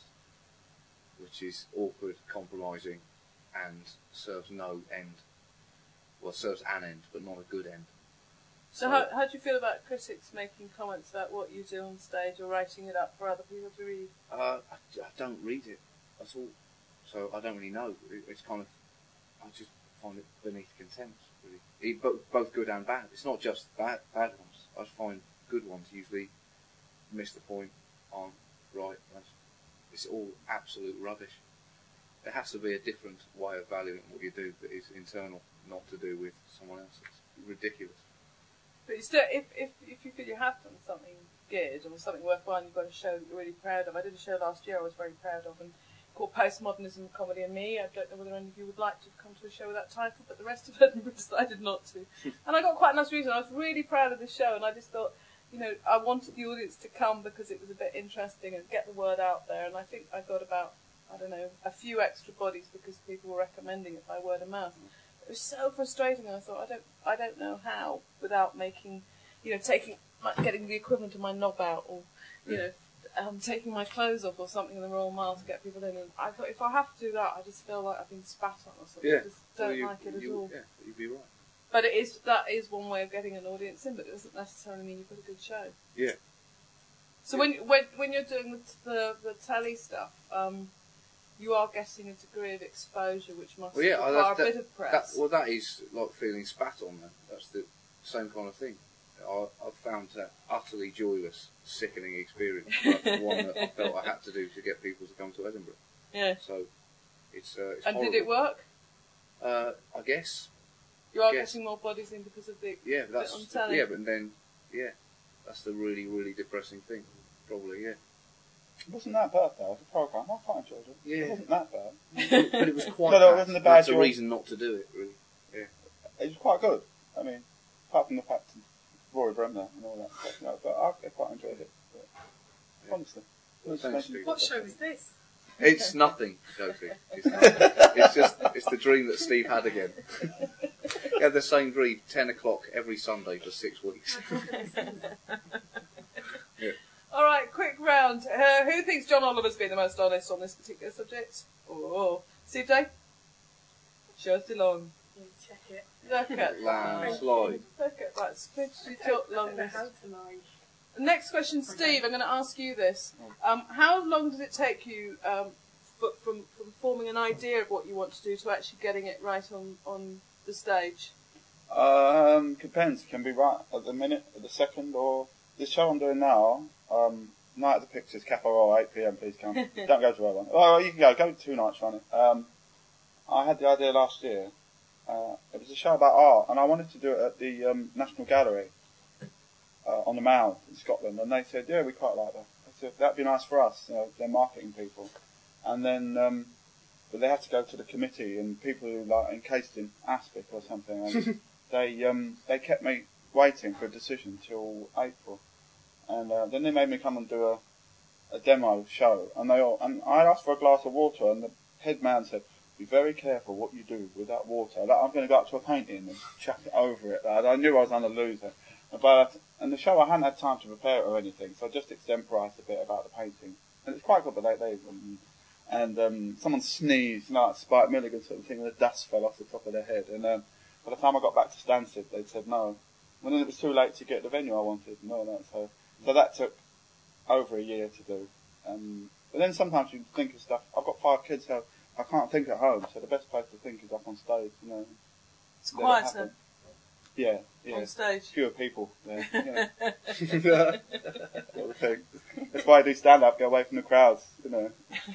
which is awkward, compromising, and serves no end. Well, serves an end, but not a good end. So how, how do you feel about critics making comments about what you do on stage or writing it up for other people to read? Uh, I, I don't read it at all, so I don't really know. It, it's kind of, I just find it beneath contempt, really. It, both, both good and bad. It's not just bad bad ones. I find good ones usually miss the point, aren't right. That's, it's all absolute rubbish. There has to be a different way of valuing what you do that is internal, not to do with someone else. It's ridiculous. But you still, if, if, if you feel you have done something good or something worthwhile and you've got a show that you're really proud of. I did a show last year I was very proud of and called Postmodernism, Comedy and Me. I don't know whether any of you would like to come to a show with that title, but the rest of Edinburgh decided not to. And I got quite a nice reason. I was really proud of the show and I just thought, you know, I wanted the audience to come because it was a bit interesting and get the word out there. And I think I got about, I don't know, a few extra bodies because people were recommending it by word of mouth. It was so frustrating. I thought, I don't, I don't know how without making, you know, taking, getting the equivalent of my knob out, or, you know, um, taking my clothes off or something in the Royal Mile to get people in. And I thought, if I have to do that, I just feel like I've been spat on or something. Yeah. I just don't Well, you, like it at you, all. Yeah, you'd be right. But it is, that is one way of getting an audience in, but it doesn't necessarily mean you've got a good show. Yeah. So when when when you're doing the the, the telly stuff, um, you are getting a degree of exposure, which must Well, yeah, require that's, a that, bit of press. That, well, that is like feeling spat on. Then that's the same kind of thing. I, I've found that utterly joyless, sickening experience, like the one that I felt I had to do to get people to come to Edinburgh. Yeah. So it's uh, it's And horrible. did it work? Uh, I guess. You are Yes. getting more bodies in because of the Yeah, bit that's on telly. yeah, but then yeah, that's the really really depressing thing. Probably yeah. It wasn't that bad though, the programme. I quite enjoyed it. Yeah. It wasn't that bad. But it was quite. No, no, it bad. wasn't a bad That's a job. reason not to do it, really. It was quite good. I mean, apart from the fact of Rory Bremner and all that stuff, you know, but I, I quite enjoyed it. But, Yeah. honestly. Well, thanks, Steve. What show is this? It's nothing, Josie. It's nothing. It's just it's the dream that Steve had again. He had the same dream, ten o'clock every Sunday for six weeks. Yeah. All right, quick round. Uh, who thinks John Oliver's been the most honest on this particular subject? Oh, Steve Day? Show us along. Yeah, check it. Look at that. Landslide. Look at that. Squidgy I top don't know longest. how to lie. Next question, Steve. I'm going to ask you this. Um, how long does it take you um, f- from from forming an idea of what you want to do to actually getting it right on, on the stage? Um, depends. It can be right at the minute, at the second, or this show I'm doing now. Um, Night of the Pictures, Cafe Royal, eight p m. Please come. Don't go to that one. Oh, you can go. Go two nights running. Um, I had the idea last year. Uh, it was a show about art, and I wanted to do it at the um, National Gallery uh, on the Mall in Scotland. And they said, "Yeah, we quite like that." I said, "That'd be nice for us." You know, they're marketing people, and then um, but they had to go to the committee and people who like encased in aspic or something. And they um, they kept me waiting for a decision till April. And uh, then they made me come and do a, a demo show, and they all, and I asked for a glass of water, and the head man said, "Be very careful what you do with that water. Like, I'm going to go up to a painting and chuck it over it." Like, I knew I was on a loser. But and the show, I hadn't had time to prepare it or anything, so I just extemporised a bit about the painting. And it's quite good, but they, they and um, someone sneezed, you know, like Spike Milligan sort of thing, and the dust fell off the top of their head. And um, by the time I got back to Stansted, they said no. And then it was too late to get the venue I wanted and all that. So, so that took over a year to do. Um, but then sometimes you think of stuff. I've got five kids, so I can't think at home. So the best place to think is up on stage. You know, it's quieter. Yeah, yeah. On stage. Fewer people there. Yeah. Sort of thing. That's why I do stand up, get away from the crowds, you know.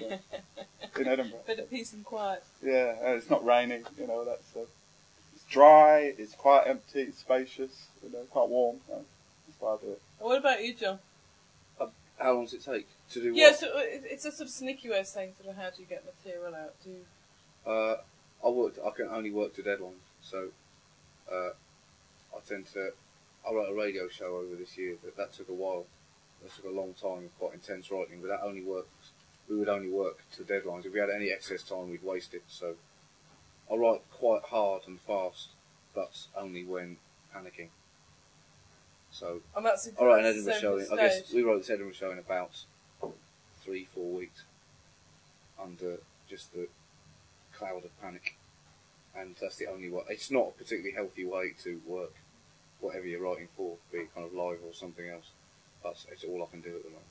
In Edinburgh. Bit of peace and quiet. Yeah, and it's not raining, you know, that's uh, it's dry, it's quite empty, it's spacious, you know, quite warm. So that's why I do it. And what about you, John? Uh, how long does it take to do Yeah, what? so it's a sort of sneaky way of saying sort of how do you get material out? Do you... Uh, I worked. I can only work to deadlines, so uh, I tend to. I wrote a radio show over this year, but that took a while. That took a long time of quite intense writing, but that only works. We would only work to deadlines. If we had any excess time, we'd waste it. So I write quite hard and fast, but only when panicking. So And that's I wrote an that's the Edinburgh same show. for In, I guess stage. we wrote this Edinburgh show in about three, four weeks under just the cloud of panic, and that's the only way. It's not a particularly healthy way to work, whatever you're writing for, be it kind of live or something else. But it's all I can do at the moment.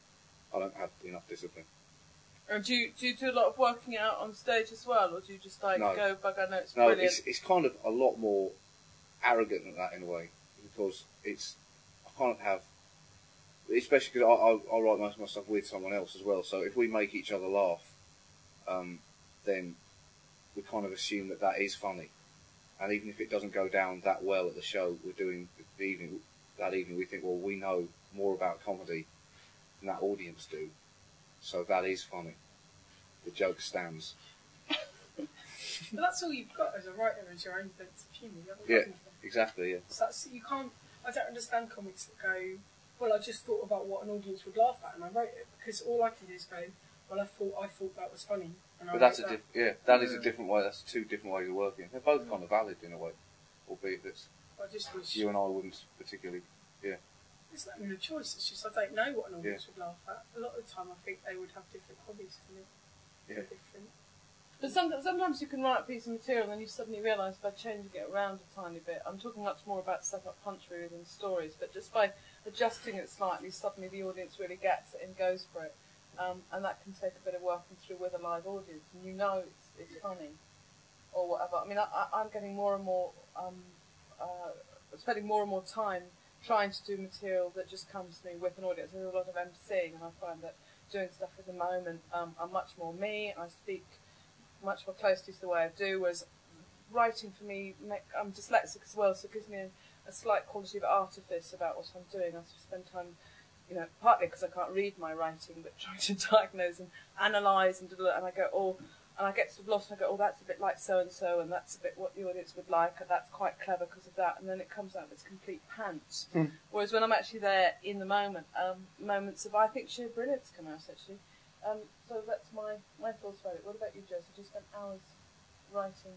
I don't have enough discipline. And do you, do you do a lot of working out on stage as well, or do you just like No. go, bugger, no, it's No, brilliant? it's it's kind of a lot more arrogant than that in a way, because it's I kind of have, especially because I, I I write most of my stuff with someone else as well. So if we make each other laugh, um, then we kind of assume that that is funny, and even if it doesn't go down that well at the show we're doing the evening, that evening we think, well, we know more about comedy than that audience do, so that is funny. The joke stands. But that's all you've got as a writer, is your own sense of humour. You haven't got Yeah, anything. exactly. Yeah. So that's, you can't. I don't understand comics that go, well, I just thought about what an audience would laugh at, and I wrote it, because all I can do is go, well, I thought I thought that was funny, and I But that's a wrote diff- that. yeah, that is a different way. That's two different ways of working. They're both kind of valid in a way, albeit that I just wish you and I wouldn't particularly. Yeah, it's not even a choice. It's just I don't know what an audience Yeah. would laugh at. A lot of the time, I think they would have different hobbies for me. Yeah. Different. But some, sometimes you can write a piece of material and then you suddenly realise by changing it around a tiny bit, I'm talking much more about stuff like punch really than stories, but just by adjusting it slightly, suddenly the audience really gets it and goes for it. Um, and that can take a bit of working through with a live audience, and you know it's, it's funny or whatever. I mean, I, I, I'm getting more and more, um, uh, spending more and more time trying to do material that just comes to me with an audience. There's a lot of emceeing, and I find that doing stuff at the moment, um, I'm much more me. I speak much more closely to the way I do, whereas writing for me, make, I'm dyslexic as well, so it gives me a, a slight quality of artifice about what I'm doing. I sort of spend time, you know, partly because I can't read my writing, but trying to diagnose and analyse and, and I go, oh, and I get sort of lost and I go, oh, that's a bit like so-and-so, and that's a bit what the audience would like, and that's quite clever because of that, and then it comes out as complete pants. Mm. Whereas when I'm actually there in the moment, um, moments of, I think, sheer brilliance come out, actually. Um, so that's my, my thoughts about it. What about you, Josie? You spent hours writing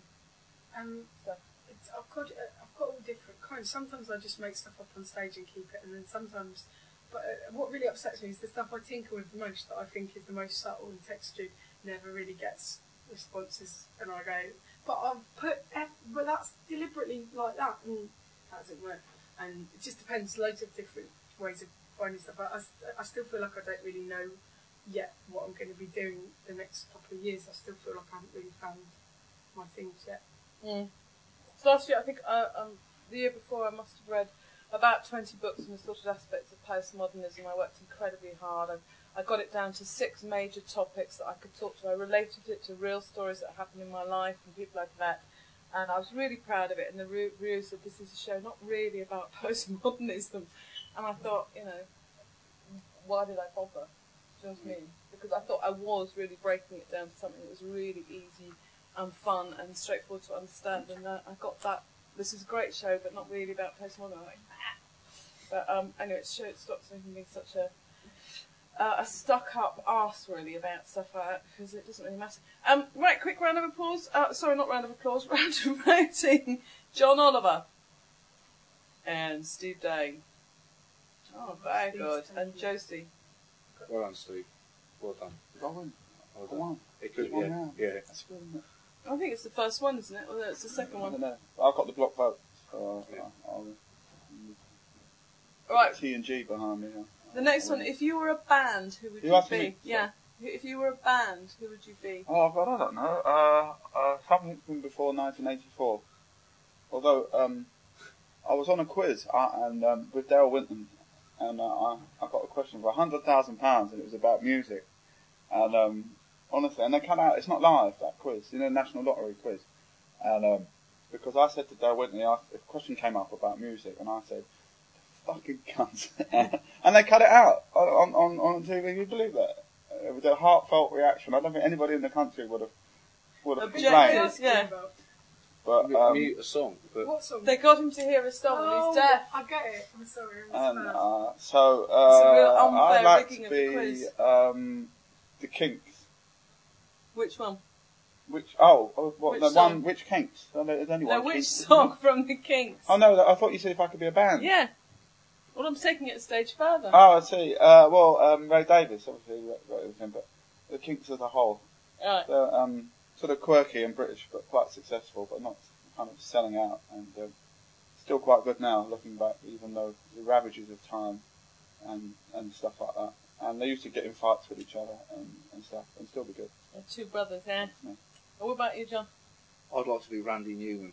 Um, stuff. it's, I've got uh, I've got all different kinds. Sometimes I just make stuff up on stage and keep it, and then sometimes. But uh, what really upsets me is the stuff I tinker with the most, that I think is the most subtle and textured, never really gets responses, and I go, but I've put F, but that's deliberately like that, and that doesn't work. And it just depends, loads of different ways of finding stuff. I, I, I still feel like I don't really know yet what I'm going to be doing the next couple of years. I still feel like I haven't really found my things yet. Mm. So last year, I think uh, um, the year before, I must have read about twenty books on the sort of aspects of postmodernism. I worked incredibly hard. I, I got it down to six major topics that I could talk to. I related it to real stories that happened in my life and people I've met. And I was really proud of it. And the re- review said, this is a show not really about postmodernism. And I thought, you know, why did I bother? Do you know what I mean? Because I thought I was really breaking it down to something that was really easy and fun and straightforward to understand. And uh, I got that. This is a great show, but not really about postmodernism. Like, but um, anyway, it, show, it stops me from being such a uh, a stuck-up arse really about stuff like that because it doesn't really matter. Um, right, quick round of applause. Uh, sorry, not round of applause. Round of voting. John Oliver and Steve Day. Oh, very Steve good. Steve. And Josie. Well done, Steve. Well done. I win. Well I done. won. It could, One yeah, round. yeah. That's good, isn't it? I think it's the first one, isn't it? Or it's the second I one. don't know. I've got the block vote. So Yeah. I'll, I'll Right. T and G behind me. Huh? The next one. If you were a band, who would You you, asked be? me? Yeah. If you were a band, who would you be? Oh God, I don't know. Uh, uh, something from before nineteen eighty-four. Although um, I was on a quiz uh, and um, with Daryl Winton, and uh, I, I got a question for a hundred thousand pounds, and it was about music. And um, honestly, and they cut out. It's not live, that quiz. You know, National Lottery quiz. And um, because I said to Daryl Winton, a question came up about music, and I said, "Fucking cunts," and they cut it out on on on T V. Can you believe that? It was a heartfelt reaction. I don't think anybody in the country would have would have Objected. complained. Ask Yeah. him about- But Mute- um, Mute a song, but What song? They got him to hear a song and Oh, he's deaf. I get it. I'm sorry. I'm and bad. uh, so It's a real uh, unfair I'd like rigging to of the be quiz. um, the Kinks. Which one? Which oh, oh what Which the song? one? Which Kinks? Oh, no, there's only No, one. which Kinks. song from the Kinks? Oh no, I thought you said if I could be a band. Yeah. Well, I'm taking it a stage further. Oh, I see. Uh, well, um, Ray Davies, obviously, wrote wrote it with him, but the Kinks as a whole. Right. They're um, sort of quirky and British, but quite successful, but not kind of selling out, and uh, still quite good now, looking back, even though the ravages of time and and stuff like that. And they used to get in fights with each other and, and stuff, and still be good. They're two brothers, yeah. Yeah. And what about you, John? I'd like to be Randy Newman.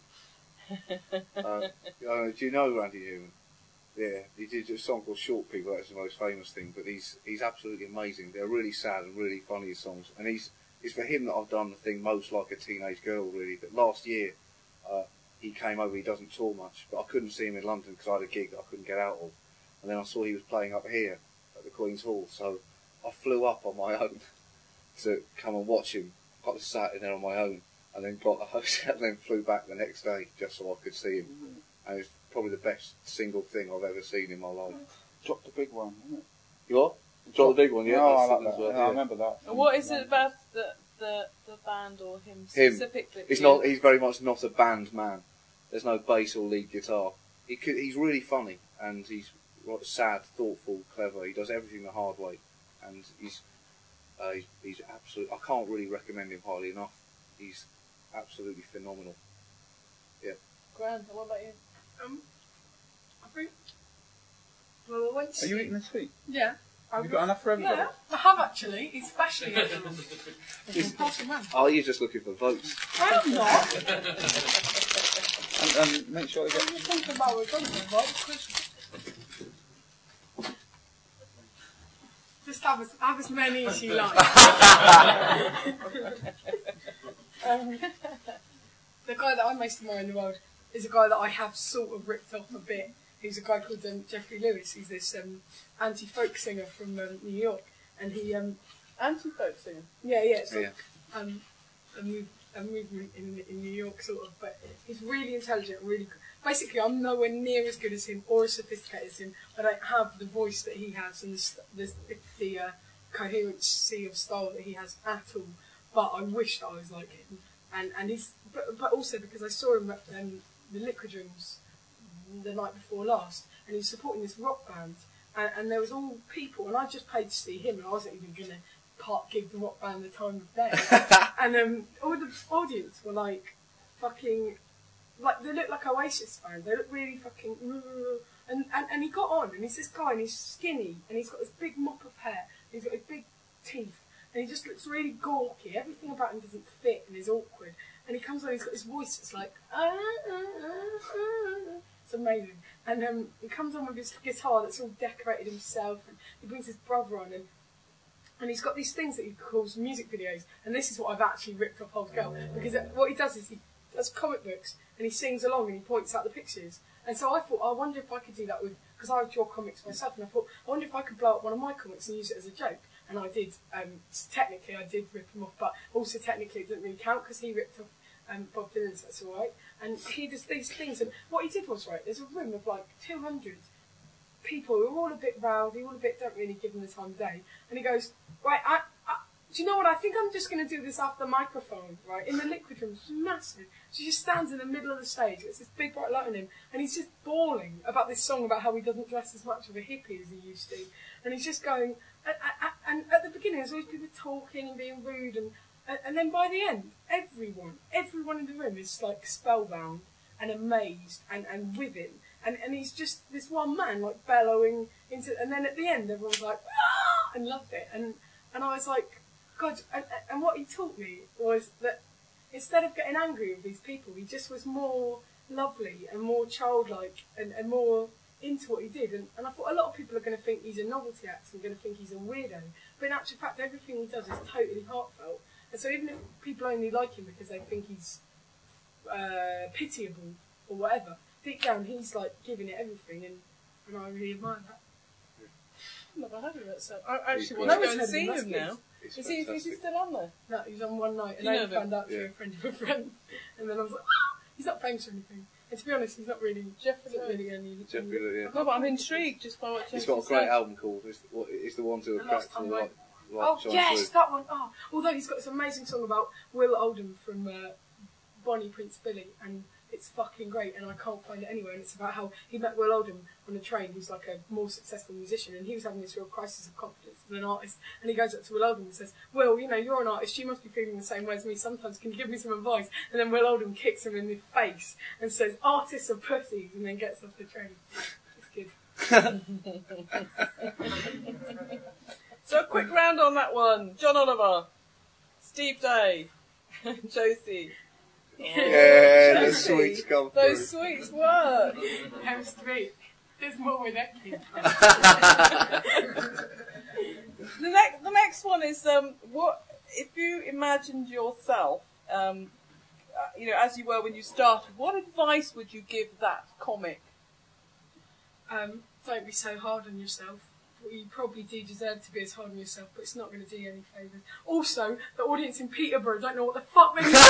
uh, uh, do you know Randy Newman? Yeah, he did a song called Short People. That's the most famous thing. But he's he's absolutely amazing. They're really sad and really funny songs. And he's it's for him that I've done the thing most like a teenage girl, really. That last year uh, he came over. He doesn't tour much, but I couldn't see him in London because I had a gig that I couldn't get out of. And then I saw he was playing up here at the Queen's Hall, so I flew up on my own to come and watch him. Got sat in there on my own, and then got the hotel, and then flew back the next day just so I could see him. And it's probably the best single thing I've ever seen in my life. Drop the big one, isn't it? You what? Drop the big one, yeah. No, I that's- like that's that. what- Yeah, I remember that. And what is it about the the, the band or him Him. specifically? He's not. He's very much not a band man. There's no bass or lead guitar. He could, he's really funny, and he's right, sad, thoughtful, clever. He does everything the hard way, and he's uh, he's, he's absolute. I can't really recommend him highly enough. He's absolutely phenomenal. Yeah. Grand. And what about you? Um, I think. Well, I went to Are you see- eating this sweet? Yeah. Have you got enough for everybody? Yeah, I have actually. It's especially everyone. Pass them round. Oh, he's just looking for votes. I'm not. And, and make sure they I'm get. just thinking about what we're going to right? Because just have as, have as many as you like. um, the guy that I most admire in the world is a guy that I have sort of ripped off a bit. He's a guy called um, Jeffrey Lewis. He's this um, anti-folk singer from um, New York, and he um, Anti-folk singer. yeah yeah it's Yeah. like, um, a, move, a movement in in New York sort of, but he's really intelligent, really good. Basically, I'm nowhere near as good as him or as sophisticated as him. I don't have the voice that he has and the st- the, the uh, coherency of style that he has at all. But I wish that I was like him. And and he's but, but also because I saw him at um, the Liquid Rooms the night before last, and he was supporting this rock band, and, and there was all people, and I just paid to see him, and I wasn't even going to part give the rock band the time of day. And um, all the audience were like fucking. Like, they look like Oasis fans. They look really fucking... And, and, and he got on, and he's this guy, and he's skinny, and he's got this big mop of hair, and he's got his big teeth, and he just looks really gawky. Everything about him doesn't fit and is awkward. And he comes on, he's got his voice that's like... Ah, ah, ah, ah. It's amazing. And um, he comes on with his guitar that's all decorated himself, and he brings his brother on, and and he's got these things that he calls music videos, and this is what I've actually ripped off Old Girl, because what he does is he does comic books, and he sings along and he points out the pictures. And so I thought, I wonder if I could do that with, because I draw comics myself, and I thought, I wonder if I could blow up one of my comics and use it as a joke. And I did. Um, technically, I did rip him off, but also technically it didn't really count because he ripped off um, Bob Dylan, so that's all right. And he does these things, and what he did was, right, there's a room of like two hundred people who are all a bit rowdy, all a bit don't really give them the time of day. And he goes, right, I, I, do you know what? I think I'm just going to do this after the microphone, right? In the liquid room, it's massive. So he just stands in the middle of the stage. There's this big bright light on him, and he's just bawling about this song about how he doesn't dress as much of a hippie as he used to. And he's just going, and, and at the beginning, there's always people talking and being rude, and and then by the end, everyone, everyone in the room is like spellbound and amazed and, and with him. And, and he's just this one man, like, bellowing into... And then at the end, everyone's like, ah! And loved it. And and I was like, God... And, and what he taught me was that instead of getting angry with these people, he just was more lovely and more childlike and, and more into what he did. And, and I thought a lot of people are going to think he's a novelty act and going to think he's a weirdo. But in actual fact, everything he does is totally heartfelt. And so even if people only like him because they think he's uh, pitiable or whatever... Deep down, he's like giving it everything, and, and I really admire that. I've never heard of it, so I actually He's want to great. go and see That's him good. now. It's Is he, is he fantastic. still on there? No, he was on one night, and You I know only found them? out through Yeah. a friend of a friend, and then I was like, ah! He's not famous or anything. And to be honest, he's not really. Jeffrey He's not Lewis. really any. Jeff Wheeler, yeah. No, but I'm intrigued just by what He's Jeffrey got a great said. album called. It's, what- it's the one to The Last attract all Time the I- light. light Oh shines yes, through. that one. Oh, although he's got this amazing song about Will Oldham from uh, Bonnie Prince Billy, and it's fucking great, and I can't find it anywhere. And it's about how he met Will Oldham on a train, who's like a more successful musician, and he was having this real crisis of confidence as an artist. And he goes up to Will Oldham and says, "Will, you know, you're an artist. You must be feeling the same way as me. Sometimes, can you give me some advice?" And then Will Oldham kicks him in the face and says, "Artists are pussies," and then gets off the train. It's good. So a quick round on that one. John Oliver, Steve Day, Josie. Yeah, the Josie. sweets come Those through. sweets work. Those three. There's more with that kid. The next, the next one is um, what if you imagined yourself, um, uh, you know, as you were when you started. What advice would you give that comic? Um, don't be so hard on yourself. Well, you probably do deserve to be as hard on yourself, but it's not going to do you any favours. Also, the audience in Peterborough don't know what the fuck they need. no,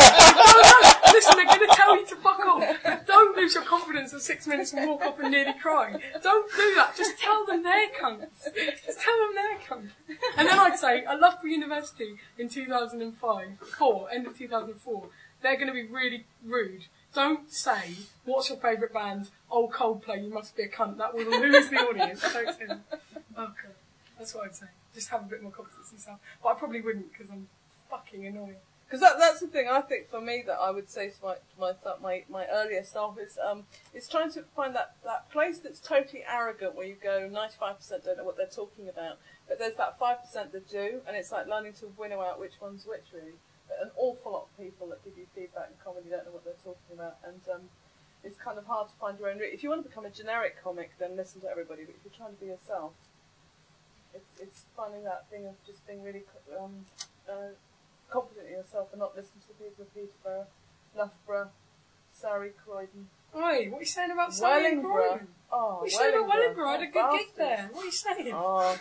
no, listen, they're going to tell you to fuck off. Don't lose your confidence for six minutes and walk off and nearly cry. Don't do that. Just tell them they're cunts. Just tell them they're cunts. And then I'd say, at Loughborough University in two thousand five, four, end of two thousand four, they're going to be really rude. Don't say, "What's your favourite band?" "Oh, Coldplay, you must be a cunt." That will lose the audience. Don't say that. Okay, that's what I'd say. Just have a bit more confidence in yourself. But I probably wouldn't, because I'm fucking annoying. Because that, that's the thing I think for me that I would say to my to my my, my earlier self is um is trying to find that, that place that's totally arrogant where you go ninety-five percent don't know what they're talking about, but there's that five percent that do, and it's like learning to winnow out which one's which really. But an awful lot of people that give you feedback in comedy don't know what they're talking about, and um, it's kind of hard to find your own route. If you want to become a generic comic, then listen to everybody, but if you're trying to be yourself, it's it's finding that thing of just being really um, uh, confident in yourself and not listening to the people of Peterborough, Loughborough, Surrey, Croydon. Oi, what are you saying about Surrey and Wellingborough. Croydon? Oh, What are you saying about Wellingborough? I had a good Bastards. gig there. What are you saying? Oh,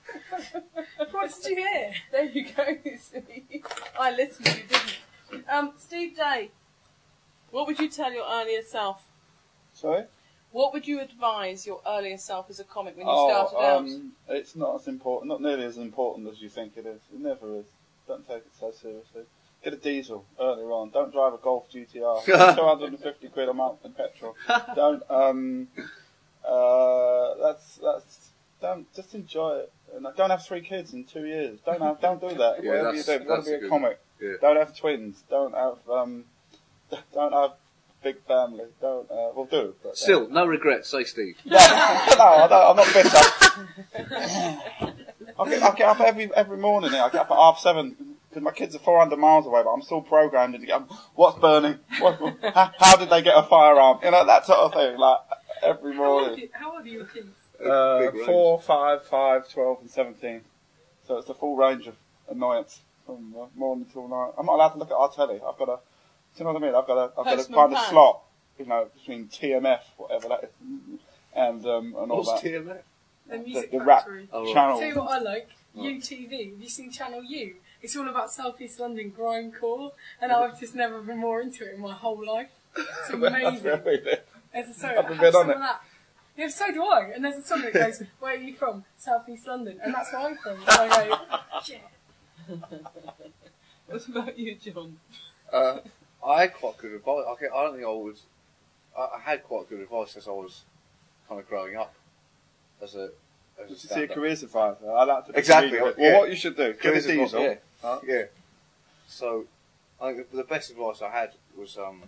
What did you hear? there you go, you see. I listened, you didn't. Um, Steve Day, what would you tell your earlier self? Sorry? What would you advise your earlier self as a comic when you Oh, started out? um, it's not as important, not nearly as important as you think it is. It never is. Don't take it so seriously. Get a diesel earlier on. Don't drive a Golf G T R. two hundred fifty quid a month in petrol. Don't, um, uh, that's, that's, don't, just enjoy it. And don't have three kids in two years. Don't have, don't do that. Yeah, Whatever you that's- do, you've got to that's be a a good- comic. Yeah. Don't have twins. Don't have, um, don't have big family. Don't, uh, well do. But, uh, Still, no regrets, say Steve. no, no, I don't, I'm not bitter. I get, I get up every every morning. I get up at half seven because my kids are four hundred miles away, but I'm still programmed to get up. What's burning? What, how, how did they get a firearm? You know, that sort of thing. Like every How old, morning. are- how old are your kids? Uh, Big range. four, five, five, twelve, and seventeen. So it's the full range of annoyance from uh, morning till night. I'm not allowed to look at our telly. I've got to. Do you know what I mean? I've got to. I've got to Postman find a Pat. slot. You know, between T M F, whatever that is, and um, and all What's that. T M F? The Music the rap Factory. Oh, right. channel. Tell you what I like, U T V. Have you seen Channel U? It's all about South East London grindcore, and I've just never been more into it in my whole life. It's That's amazing. where we live. As a, so, Have you have been some on of it? that. Yeah, so do I. And there's a song that goes, "Where are you from? South East London," and that's where I'm from. And I go, yeah. What about you, John? Uh, I had quite good advice. I, I don't think I was. I, I had quite good advice as I was kind of growing up as a. As a Did you see a stand-up. careers advisor? I like to Exactly, Well, yeah. what you should do? Get a Careers advice, diesel. yeah. Huh? Yeah. So, I think the best advice I had was um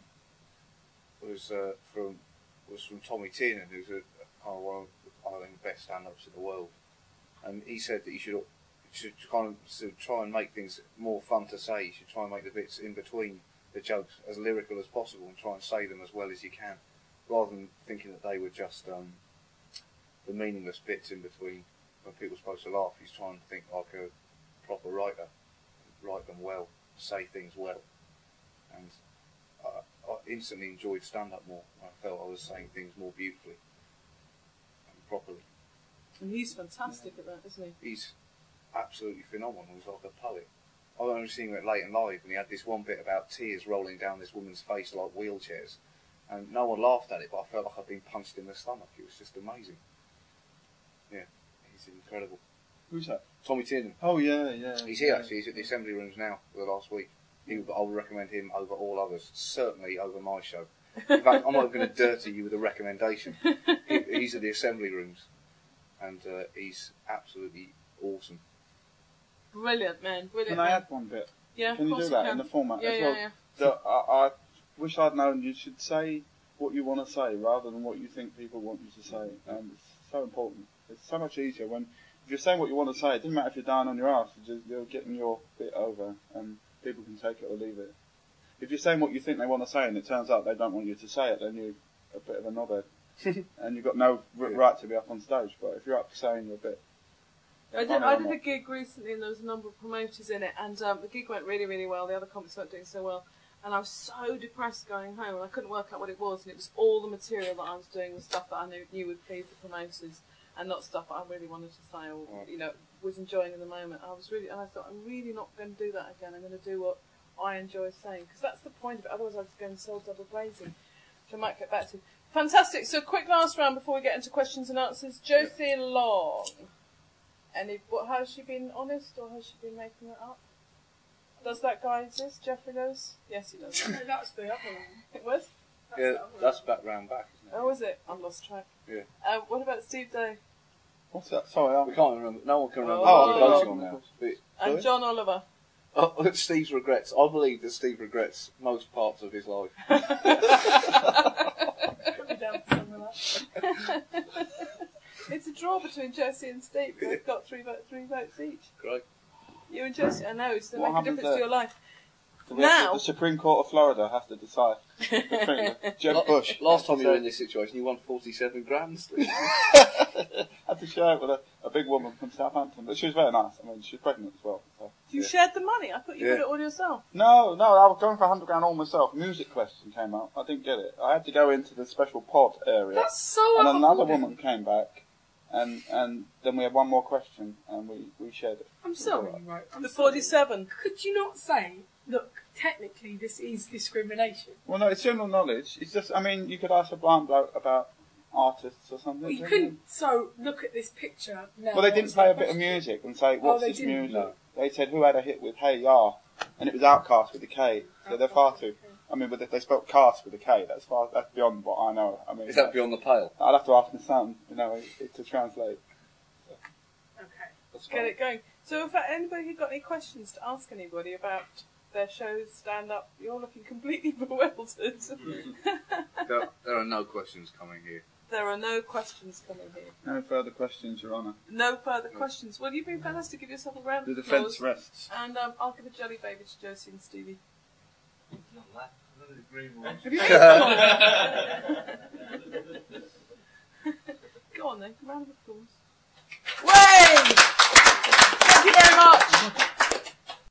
was uh, from was from Tommy Tiernan, who's a kind of one of I think the best stand-ups in the world, and he said that you should you should kind of sort of try and make things more fun to say. You should try and make the bits in between the jokes as lyrical as possible, and try and say them as well as you can, rather than thinking that they were just um, the meaningless bits in between when people are supposed to laugh. He's trying to think like a proper writer, write them well, say things well, and I, I instantly enjoyed stand-up more. I felt I was saying things more beautifully and properly. And he's fantastic at that, isn't he? He's absolutely phenomenal. He's like a poet. I remember seeing him at Late and Live, and he had this one bit about tears rolling down this woman's face like wheelchairs, and no one laughed at it, but I felt like I'd been punched in the stomach. It was just amazing. Yeah, he's incredible. Who's that? Tommy Tiernan. Oh yeah, yeah. He's here actually. He's at the Assembly Rooms now for the last week. He, I would recommend him over all others. Certainly over my show. In fact, I'm not going to dirty you with a recommendation. He, he's at the Assembly Rooms, and uh, he's absolutely awesome. Brilliant, man. Brilliant. Can I man. add one bit? Yeah, Can of you course do that can. in the format Yeah, as yeah, well? yeah. So I, I wish I'd known you should say what you want to say rather than what you think people want you to say. Um, it's so important. It's so much easier when if you're saying what you want to say. It doesn't matter if you're down on your ass. You're, just, you're getting your bit over, and people can take it or leave it. If you're saying what you think they want to say, and it turns out they don't want you to say it, then you're a bit of a knobhead, and you've got no r- right to be up on stage. But if you're up for saying your bit. I did, I did a gig recently and there was a number of promoters in it, and um, the gig went really, really well. The other comics weren't doing so well, and I was so depressed going home, and I couldn't work out what it was, and it was all the material that I was doing was stuff that I knew, knew would please the promoters, and not stuff that I really wanted to say or you know was enjoying in the moment. I was really, and I thought I'm really not going to do that again. I'm going to do what I enjoy saying, because that's the point of it. Otherwise, I was going so double glazing, which I might get back to. Fantastic. So, quick last round before we get into questions and answers. Josie Long. Any, what, has she been honest or has she been making it up? Does that guy exist? Jeffrey knows? Yes, he does. No, that's the other one. It was? That's Yeah, the other that's one. back round back, isn't it? Oh, was it? I've lost track. Yeah. Uh, what about Steve Day? What's that? Sorry, I'm We can't remember. No one can remember Oh, what we're oh, voting oh. on now. But, And Sorry? John Oliver. oh, Steve's regrets. I believe that Steve regrets most parts of his life. Put me down for some of that. It's a draw between Josie and Steve. They've got three, vote, three votes each. Great. You and Josie, I know, it's to What make a happens difference to there? your life. The, Now- the Supreme Court of Florida has to decide between Jeb La- Bush. Last time you So- were in this situation, you won forty-seven grand. Steve. had to share it with a, a big woman from Southampton, but she was very nice. I mean, she's pregnant as well. So. You Yeah. shared the money. I thought you Yeah. got it all yourself. No, no, I was going for a hundred grand all myself. Music question came up. I didn't get it. I had to go into the special pod area, That's so and another awkward. woman came back, and and then we had one more question, and we, we shared it. I'm sorry, right? I'm The sorry. forty-seven. Could you not say, look, technically this is discrimination? Well, no, it's general knowledge. It's just, I mean, you could ask a blind bloke about artists or something. Well, you couldn't couldn't, so look at this picture now. Well, they didn't what's play my a bit of question? music and say, what's Oh, they this didn't? music? No. They said, who had a hit with Hey Ya? And it was Outkast with a K. So they're far too... I mean, but if they spelled cast with a K, that's far, that's beyond what I know. I mean, Is that beyond the pale? I'd have to ask my son, you know, it, it, to translate. Okay. That's Get it going. So, if anybody who got any questions to ask anybody about their shows, stand up, you're looking completely bewildered. There, there are no questions coming here. There are no questions coming here. No further questions, Your Honour. No further questions. Well, you've been fantastic. Give yourself a round The of defence applause. rests. And um, I'll give a jelly baby to Josie and Stevie. Have you Go on then. Round of applause. Way! Thank you very much.